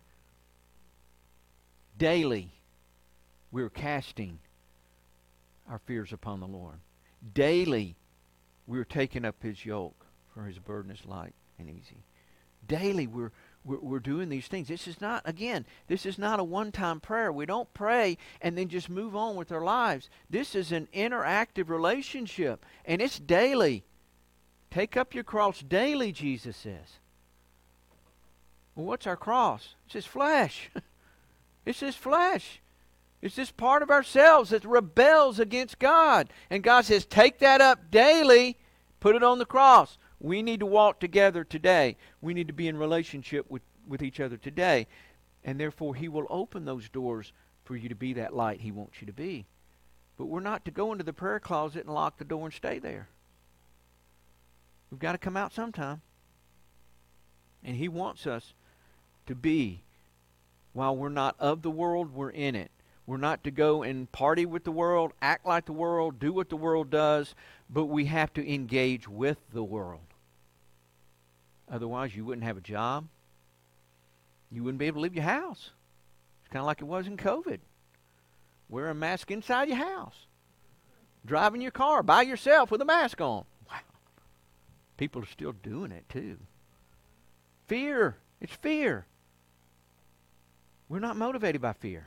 Daily, we're casting our fears upon the Lord. Daily, we're taking up His yoke, for His burden is light and easy. Daily, we're doing these things. This is not a one-time prayer. We don't pray and then just move on with our lives. This is an interactive relationship, and it's daily. Take up your cross daily, Jesus says. Well, what's our cross? It's His flesh. It's His flesh. It's this part of ourselves that rebels against God. And God says, take that up daily, put it on the cross. We need to walk together today. We need to be in relationship with each other today. And therefore, He will open those doors for you to be that light He wants you to be. But we're not to go into the prayer closet and lock the door and stay there. We've got to come out sometime. And He wants us to be, while we're not of the world, we're in it. We're not to go and party with the world, act like the world, do what the world does, but we have to engage with the world. Otherwise, you wouldn't have a job. You wouldn't be able to leave your house. It's kind of like it was in COVID. Wear a mask inside your house. Driving your car by yourself with a mask on. Wow. People are still doing it too. Fear. It's fear. We're not motivated by fear.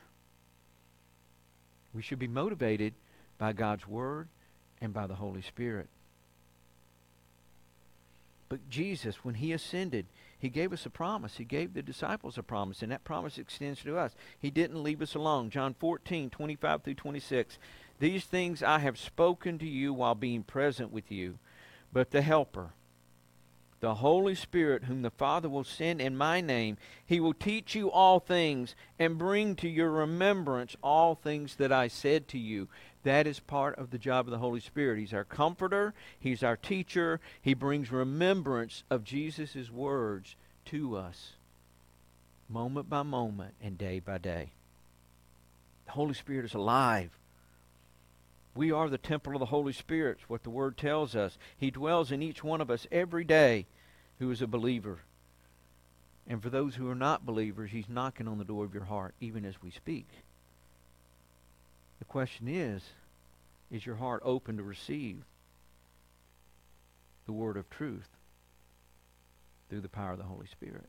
We should be motivated by God's Word and by the Holy Spirit. But Jesus, when He ascended, He gave us a promise. He gave the disciples a promise, and that promise extends to us. He didn't leave us alone. John 14:25 through 26. These things I have spoken to you while being present with you, but the Helper, the Holy Spirit, whom the Father will send in my name, He will teach you all things and bring to your remembrance all things that I said to you. That is part of the job of the Holy Spirit. He's our comforter. He's our teacher. He brings remembrance of Jesus' words to us, moment by moment and day by day. The Holy Spirit is alive. We are the temple of the Holy Spirit, what the Word tells us. He dwells in each one of us every day who is a believer. And for those who are not believers, He's knocking on the door of your heart even as we speak. The question is your heart open to receive the word of truth through the power of the Holy Spirit?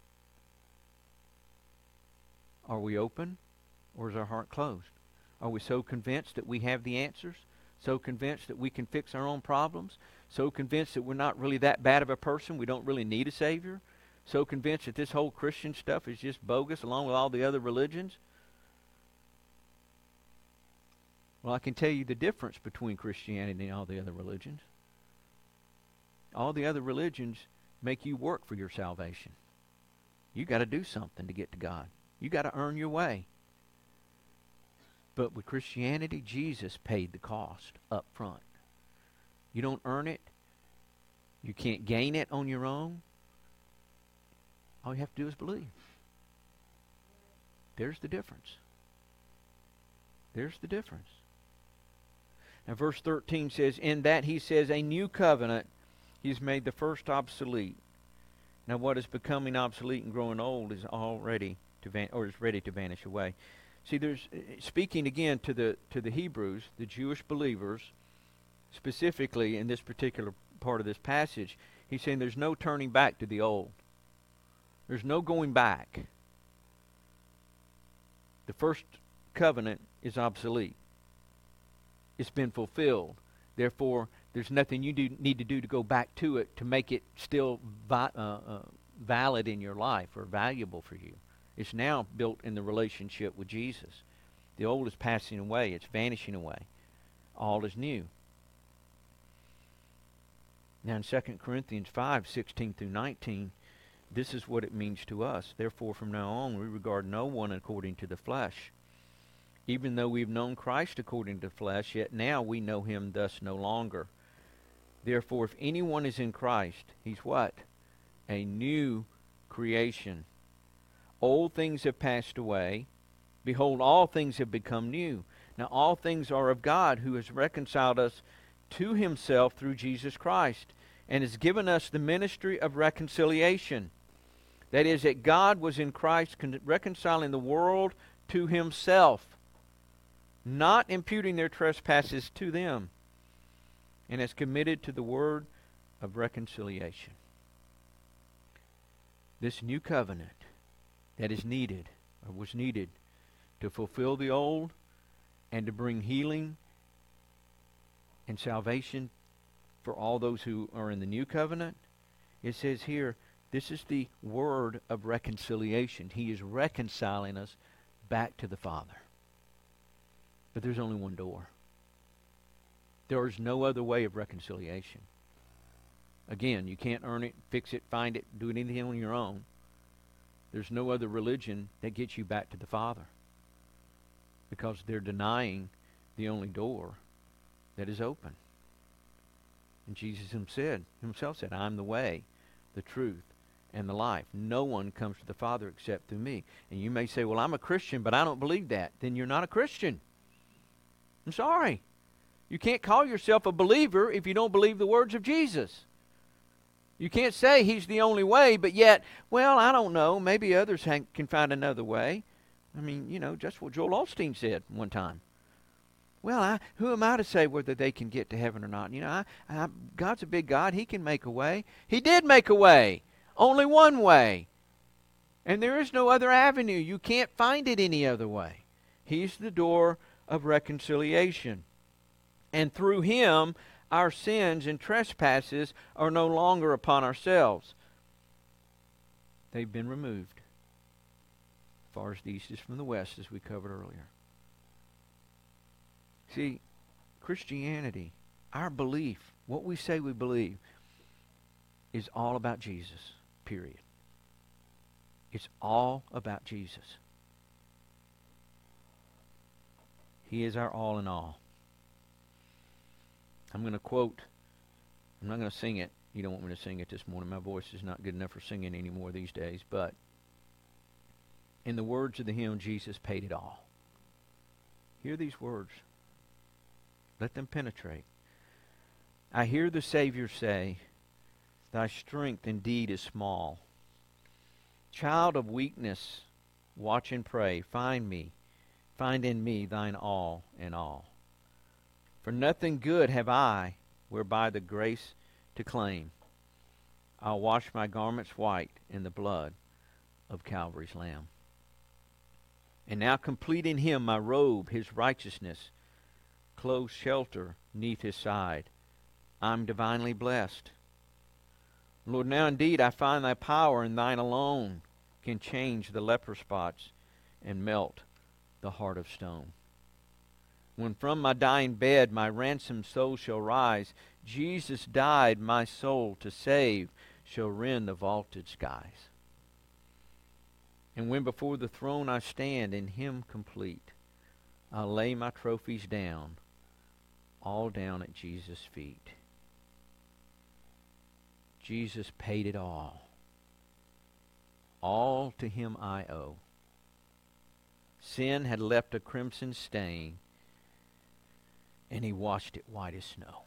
Are we open, or is our heart closed? Are we so convinced that we have the answers? So convinced that we can fix our own problems? So convinced that we're not really that bad of a person, we don't really need a Savior? So convinced that this whole Christian stuff is just bogus along with all the other religions? Well, I can tell you the difference between Christianity and all the other religions. All the other religions make you work for your salvation. You got to do something to get to God. You got to earn your way. But with Christianity, Jesus paid the cost up front. You don't earn it. You can't gain it on your own. All you have to do is believe. There's the difference. There's the difference. Now verse 13 says, in that He says, a new covenant, He's made the first obsolete. Now what is becoming obsolete and growing old is already is ready to vanish away. See, there's speaking again to the Hebrews, the Jewish believers, specifically in this particular part of this passage, He's saying there's no turning back to the old. There's no going back. The first covenant is obsolete. It's been fulfilled. Therefore, there's nothing you need to do to go back to it to make it still valid in your life or valuable for you. It's now built in the relationship with Jesus. The old is passing away. It's vanishing away. All is new. Now in 2 Corinthians 5:16 through 19, this is what it means to us. Therefore, from now on, we regard no one according to the flesh. Even though we've known Christ according to the flesh, yet now we know Him thus no longer. Therefore, if anyone is in Christ, he's what? A new creation. Old things have passed away. Behold, all things have become new. Now all things are of God, who has reconciled us to Himself through Jesus Christ, and has given us the ministry of reconciliation. That is, that God was in Christ reconciling the world to Himself, not imputing their trespasses to them, and has committed to the word of reconciliation. This new covenant that is needed, or was needed, to fulfill the old and to bring healing and salvation for all those who are in the new covenant. It says here, this is the word of reconciliation. He is reconciling us back to the Father. But there's only one door. There is no other way of reconciliation. Again, you can't earn it, fix it, find it, do anything on your own. There's no other religion that gets you back to the Father, because they're denying the only door that is open. And Jesus himself said, I'm the way, the truth, and the life. No one comes to the Father except through me. And you may say, well, I'm a Christian, but I don't believe that. Then you're not a Christian. I'm sorry. You can't call yourself a believer if you don't believe the words of Jesus. You can't say He's the only way, but yet, well, I don't know, maybe others can find another way. I mean, you know, just what Joel Osteen said one time. Well, who am I to say whether they can get to heaven or not? You know, God's a big God. He can make a way. He did make a way. Only one way. And there is no other avenue. You can't find it any other way. He's the door of reconciliation. And through Him, our sins and trespasses are no longer upon ourselves. They've been removed. As far as the east is from the west, as we covered earlier. See, Christianity, our belief, what we say we believe, is all about Jesus, period. It's all about Jesus. He is our all in all. I'm going to quote, I'm not going to sing it. You don't want me to sing it this morning. My voice is not good enough for singing anymore these days. But in the words of the hymn, Jesus paid it all. Hear these words. Let them penetrate. I hear the Savior say, thy strength indeed is small. Child of weakness, watch and pray. Find in me thine all in all. For nothing good have I, whereby the grace to claim. I'll wash my garments white in the blood of Calvary's Lamb. And now complete in Him my robe, His righteousness, close shelter neath His side. I'm divinely blessed. Lord, now indeed I find thy power, and thine alone can change the leper spots and melt the heart of stone. When from my dying bed my ransomed soul shall rise, Jesus died my soul to save, shall rend the vaulted skies. And when before the throne I stand, in Him complete, I'll lay my trophies down, all down at Jesus' feet. Jesus paid it all. All to Him I owe. Sin had left a crimson stain, and He washed it white as snow.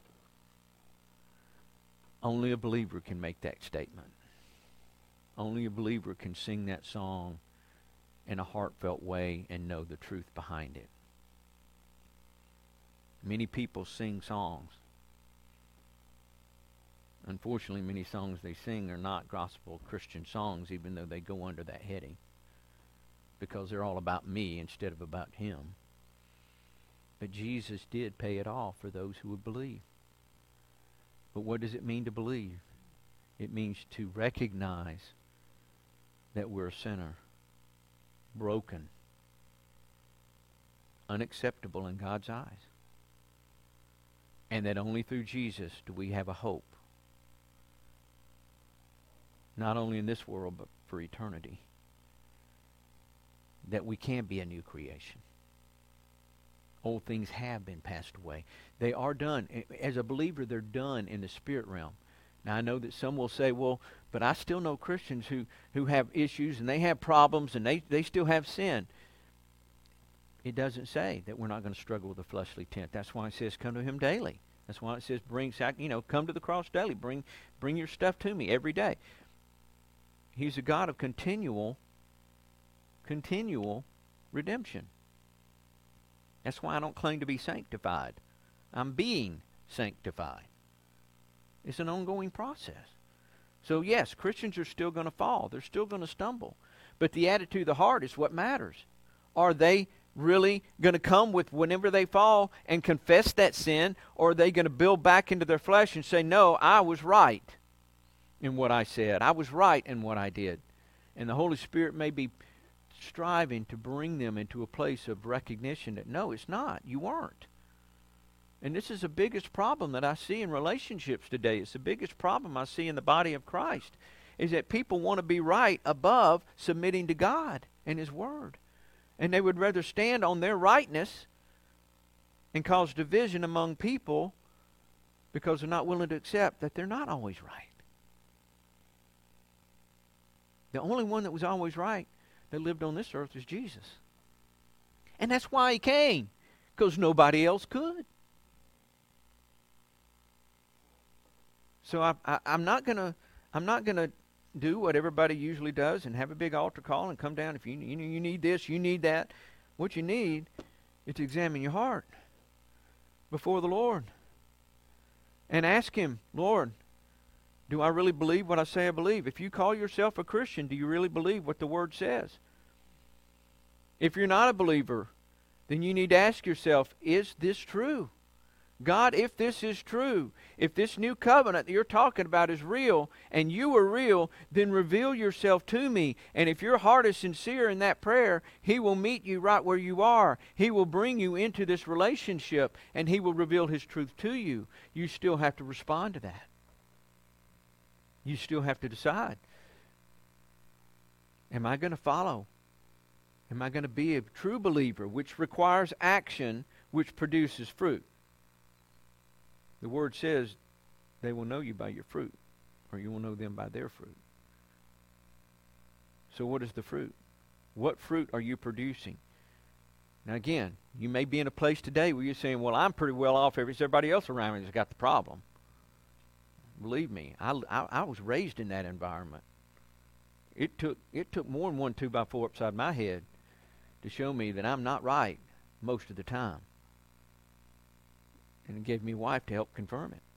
Only a believer can make that statement. Only a believer can sing that song in a heartfelt way and know the truth behind it. Many people sing songs. Unfortunately, many songs they sing are not gospel Christian songs, even though they go under that heading, because they're all about me instead of about Him. But Jesus did pay it all for those who would believe. But what does it mean to believe? It means to recognize that we're a sinner, broken, unacceptable in God's eyes, and that only through Jesus do we have a hope, not only in this world but for eternity, that we can be a new creation. Old things have been passed away. They are done. As a believer, they're done in the spirit realm. Now, I know that some will say, well, but I still know Christians who have issues and they have problems and they still have sin. It doesn't say that we're not going to struggle with a fleshly tent. That's why it says come to Him daily. That's why it says come to the cross daily. Bring your stuff to me every day. He's a God of continual redemption. That's why I don't claim to be sanctified. I'm being sanctified. It's an ongoing process. So yes, Christians are still going to fall. They're still going to stumble. But the attitude of the heart is what matters. Are they really going to come with whenever they fall and confess that sin, or are they going to build back into their flesh and say, no, I was right in what I said. I was right in what I did. And the Holy Spirit may be striving to bring them into a place of recognition that, no, it's not. You weren't. And this is the biggest problem that I see in relationships today. It's the biggest problem I see in the body of Christ, is that people want to be right above submitting to God and His Word. And they would rather stand on their rightness and cause division among people because they're not willing to accept that they're not always right. The only one that was always right that lived on this earth is Jesus. And that's why he came, because nobody else could. So I'm not gonna do what everybody usually does and have a big altar call and come down. If you need this, you need that. What you need is to examine your heart before the Lord and ask Him, Lord, do I really believe what I say I believe? If you call yourself a Christian, do you really believe what the Word says? If you're not a believer, then you need to ask yourself, is this true? God, if this is true, if this new covenant that you're talking about is real, and you are real, then reveal yourself to me. And if your heart is sincere in that prayer, He will meet you right where you are. He will bring you into this relationship, and He will reveal His truth to you. You still have to respond to that. You still have to decide. Am I going to follow? Am I going to be a true believer, which requires action, which produces fruit? The Word says, they will know you by your fruit, or you will know them by their fruit. So what is the fruit? What fruit are you producing? Now again, you may be in a place today where you're saying, well, I'm pretty well off. Everybody else around me has got the problem. Believe me, I was raised in that environment. It took more than 1 2x4 upside my head to show me that I'm not right most of the time. And it gave me a wife to help confirm it.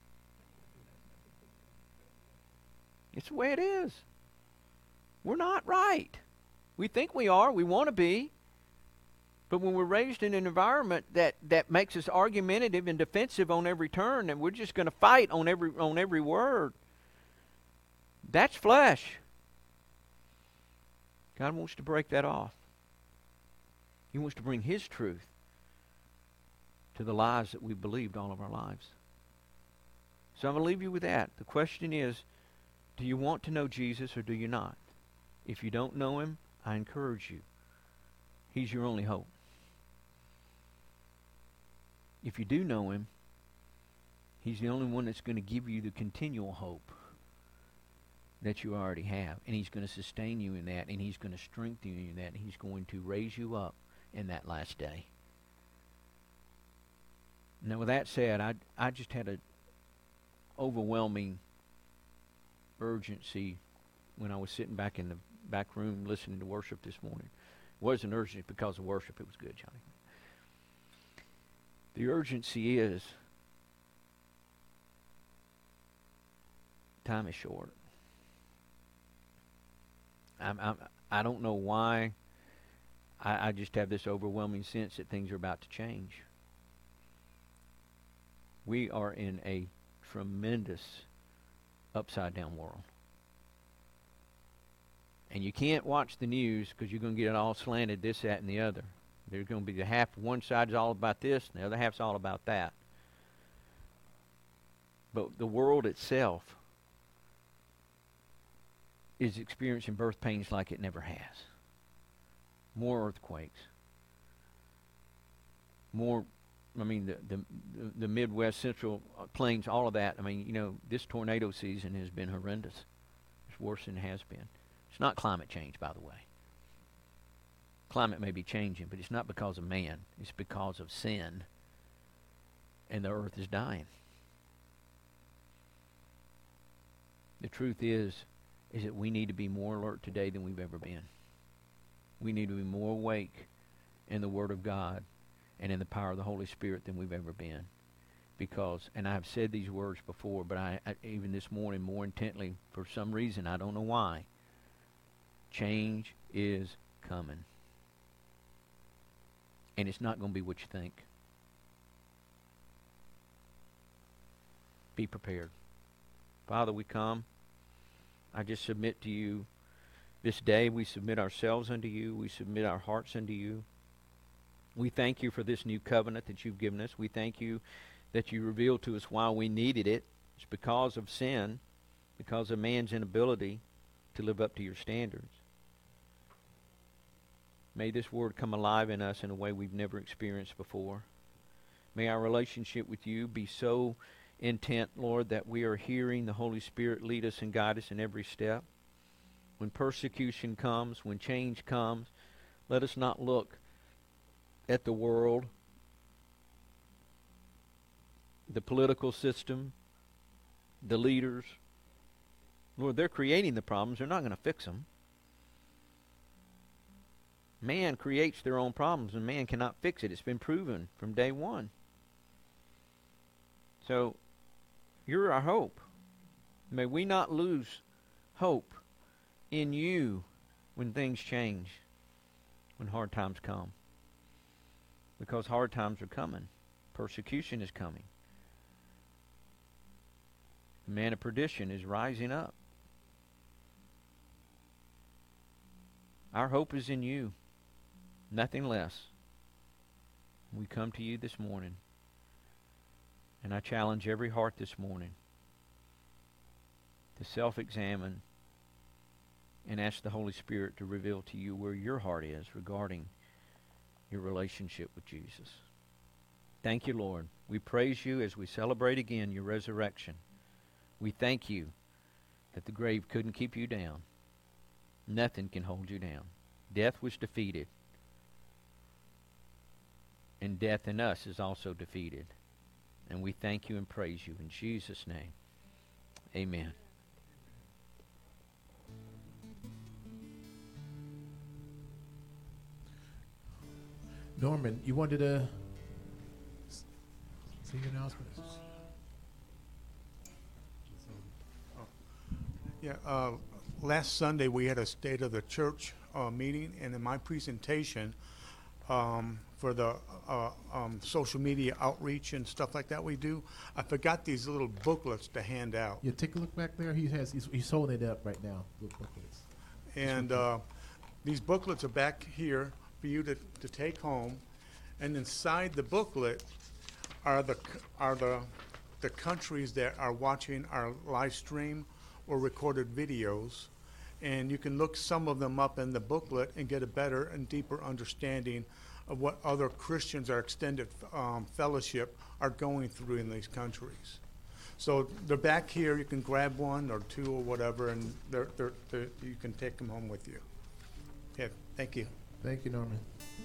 It's the way it is. We're not right. We think we are. We want to be. But when we're raised in an environment that makes us argumentative and defensive on every turn, and we're just going to fight on every word, that's flesh. God wants to break that off. He wants to bring His truth to the lies that we've believed all of our lives. So I'm going to leave you with that. The question is, do you want to know Jesus or do you not? If you don't know Him, I encourage you. He's your only hope. If you do know Him, He's the only one that's going to give you the continual hope that you already have. And He's going to sustain you in that, and He's going to strengthen you in that, and He's going to raise you up in that last day. Now, with that said, I just had an overwhelming urgency when I was sitting back in the back room listening to worship this morning. It wasn't urgent because of worship. It was good, Johnny. The urgency is time is short. I don't know why. I just have this overwhelming sense that things are about to change. We are in a tremendous upside-down world. And you can't watch the news because you're going to get it all slanted, this, that, and the other. There's going to be one side's all about this, and the other half's all about that. But the world itself is experiencing birth pains like it never has. More earthquakes. The Midwest, Central Plains, all of that. This tornado season has been horrendous. It's worse than it has been. It's not climate change, by the way. Climate may be changing, but it's not because of man. It's because of sin. And the earth is dying. The truth is that we need to be more alert today than we've ever been. We need to be more awake in the Word of God and in the power of the Holy Spirit than we've ever been. Because, and I've said these words before, but I even this morning more intently, for some reason, I don't know why, change is coming. And it's not going to be what you think. Be prepared. Father, we come. I just submit to you this day. We submit ourselves unto you. We submit our hearts unto you. We thank you for this new covenant that you've given us. We thank you that you revealed to us why we needed it. It's because of sin, because of man's inability to live up to your standards. May this word come alive in us in a way we've never experienced before. May our relationship with you be so intent, Lord, that we are hearing the Holy Spirit lead us and guide us in every step. when persecution comes, when change comes, let us not look at the world, the political system, the leaders. Lord, they're creating the problems. They're not going to fix them. Man creates their own problems, and man cannot fix it. It's been proven from day one. So, you're our hope. May we not lose hope in you when things change, when hard times come. Because hard times are coming. Persecution is coming. The man of perdition is rising up. Our hope is in you, nothing less. We come to you this morning, and I challenge every heart this morning to self-examine and ask the Holy Spirit to reveal to you where your heart is regarding your relationship with Jesus. Thank you, Lord. We praise you as we celebrate again your resurrection. We thank you that the grave couldn't keep you down. Nothing can hold you down. Death was defeated. And death in us is also defeated. And we thank you and praise you in Jesus' name. Amen. Norman, you wanted to see your announcements? Yeah, last Sunday we had a State of the Church meeting, and in my presentation for the social media outreach and stuff like that we do, I forgot these little booklets to hand out. Yeah, take a look back there. He's holding it up right now. The booklets. And these booklets are back here for you to take home, and inside the booklet are the countries that are watching our live stream or recorded videos, and you can look some of them up in the booklet and get a better and deeper understanding of what other Christians, our extended fellowship, are going through in these countries. So they're back here. You can grab one or two or whatever, and you can take them home with you. Yeah, thank you. Thank you, Norman.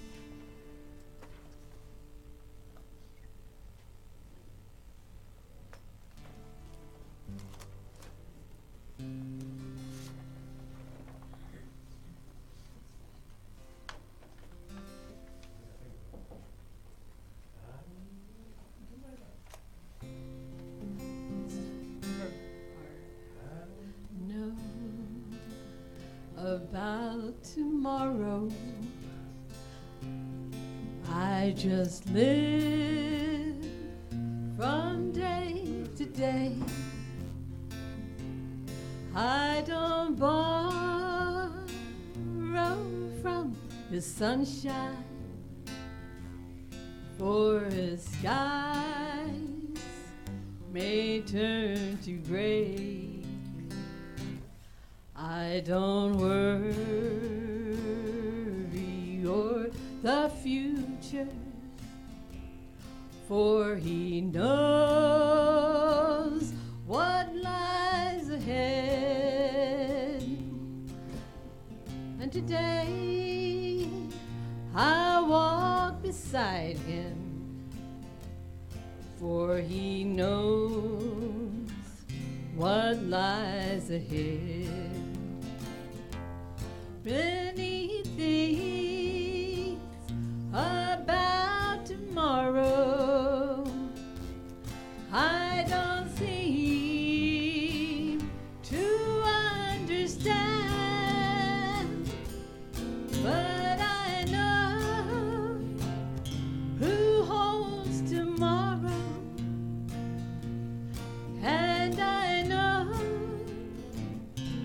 Know about tomorrow. I just live from day to day. I don't borrow from the sunshine, for his skies may turn to gray. I don't worry o'er the future, for he knows what lies ahead. And today I walk beside him, for he knows what lies ahead. Many things about tomorrow I don't seem to understand, but I know who holds tomorrow, and I know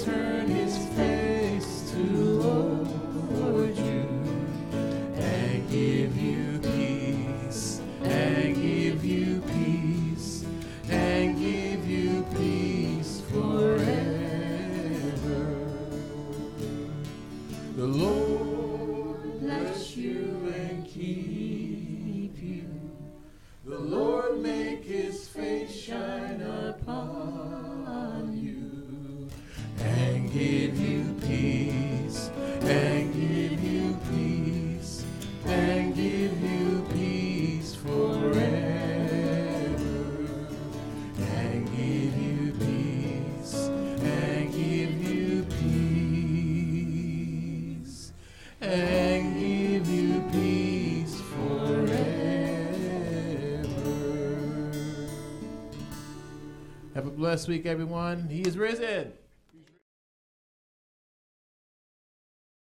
turn his face toward you and give you peace, and give you peace, and give you peace forever. The Lord bless you and keep you. The Lord make his face shine upon you and give you peace, and give you peace, and give you peace forever, and give you peace, and give you peace, and give you peace forever. Have a blessed week, everyone. He is risen.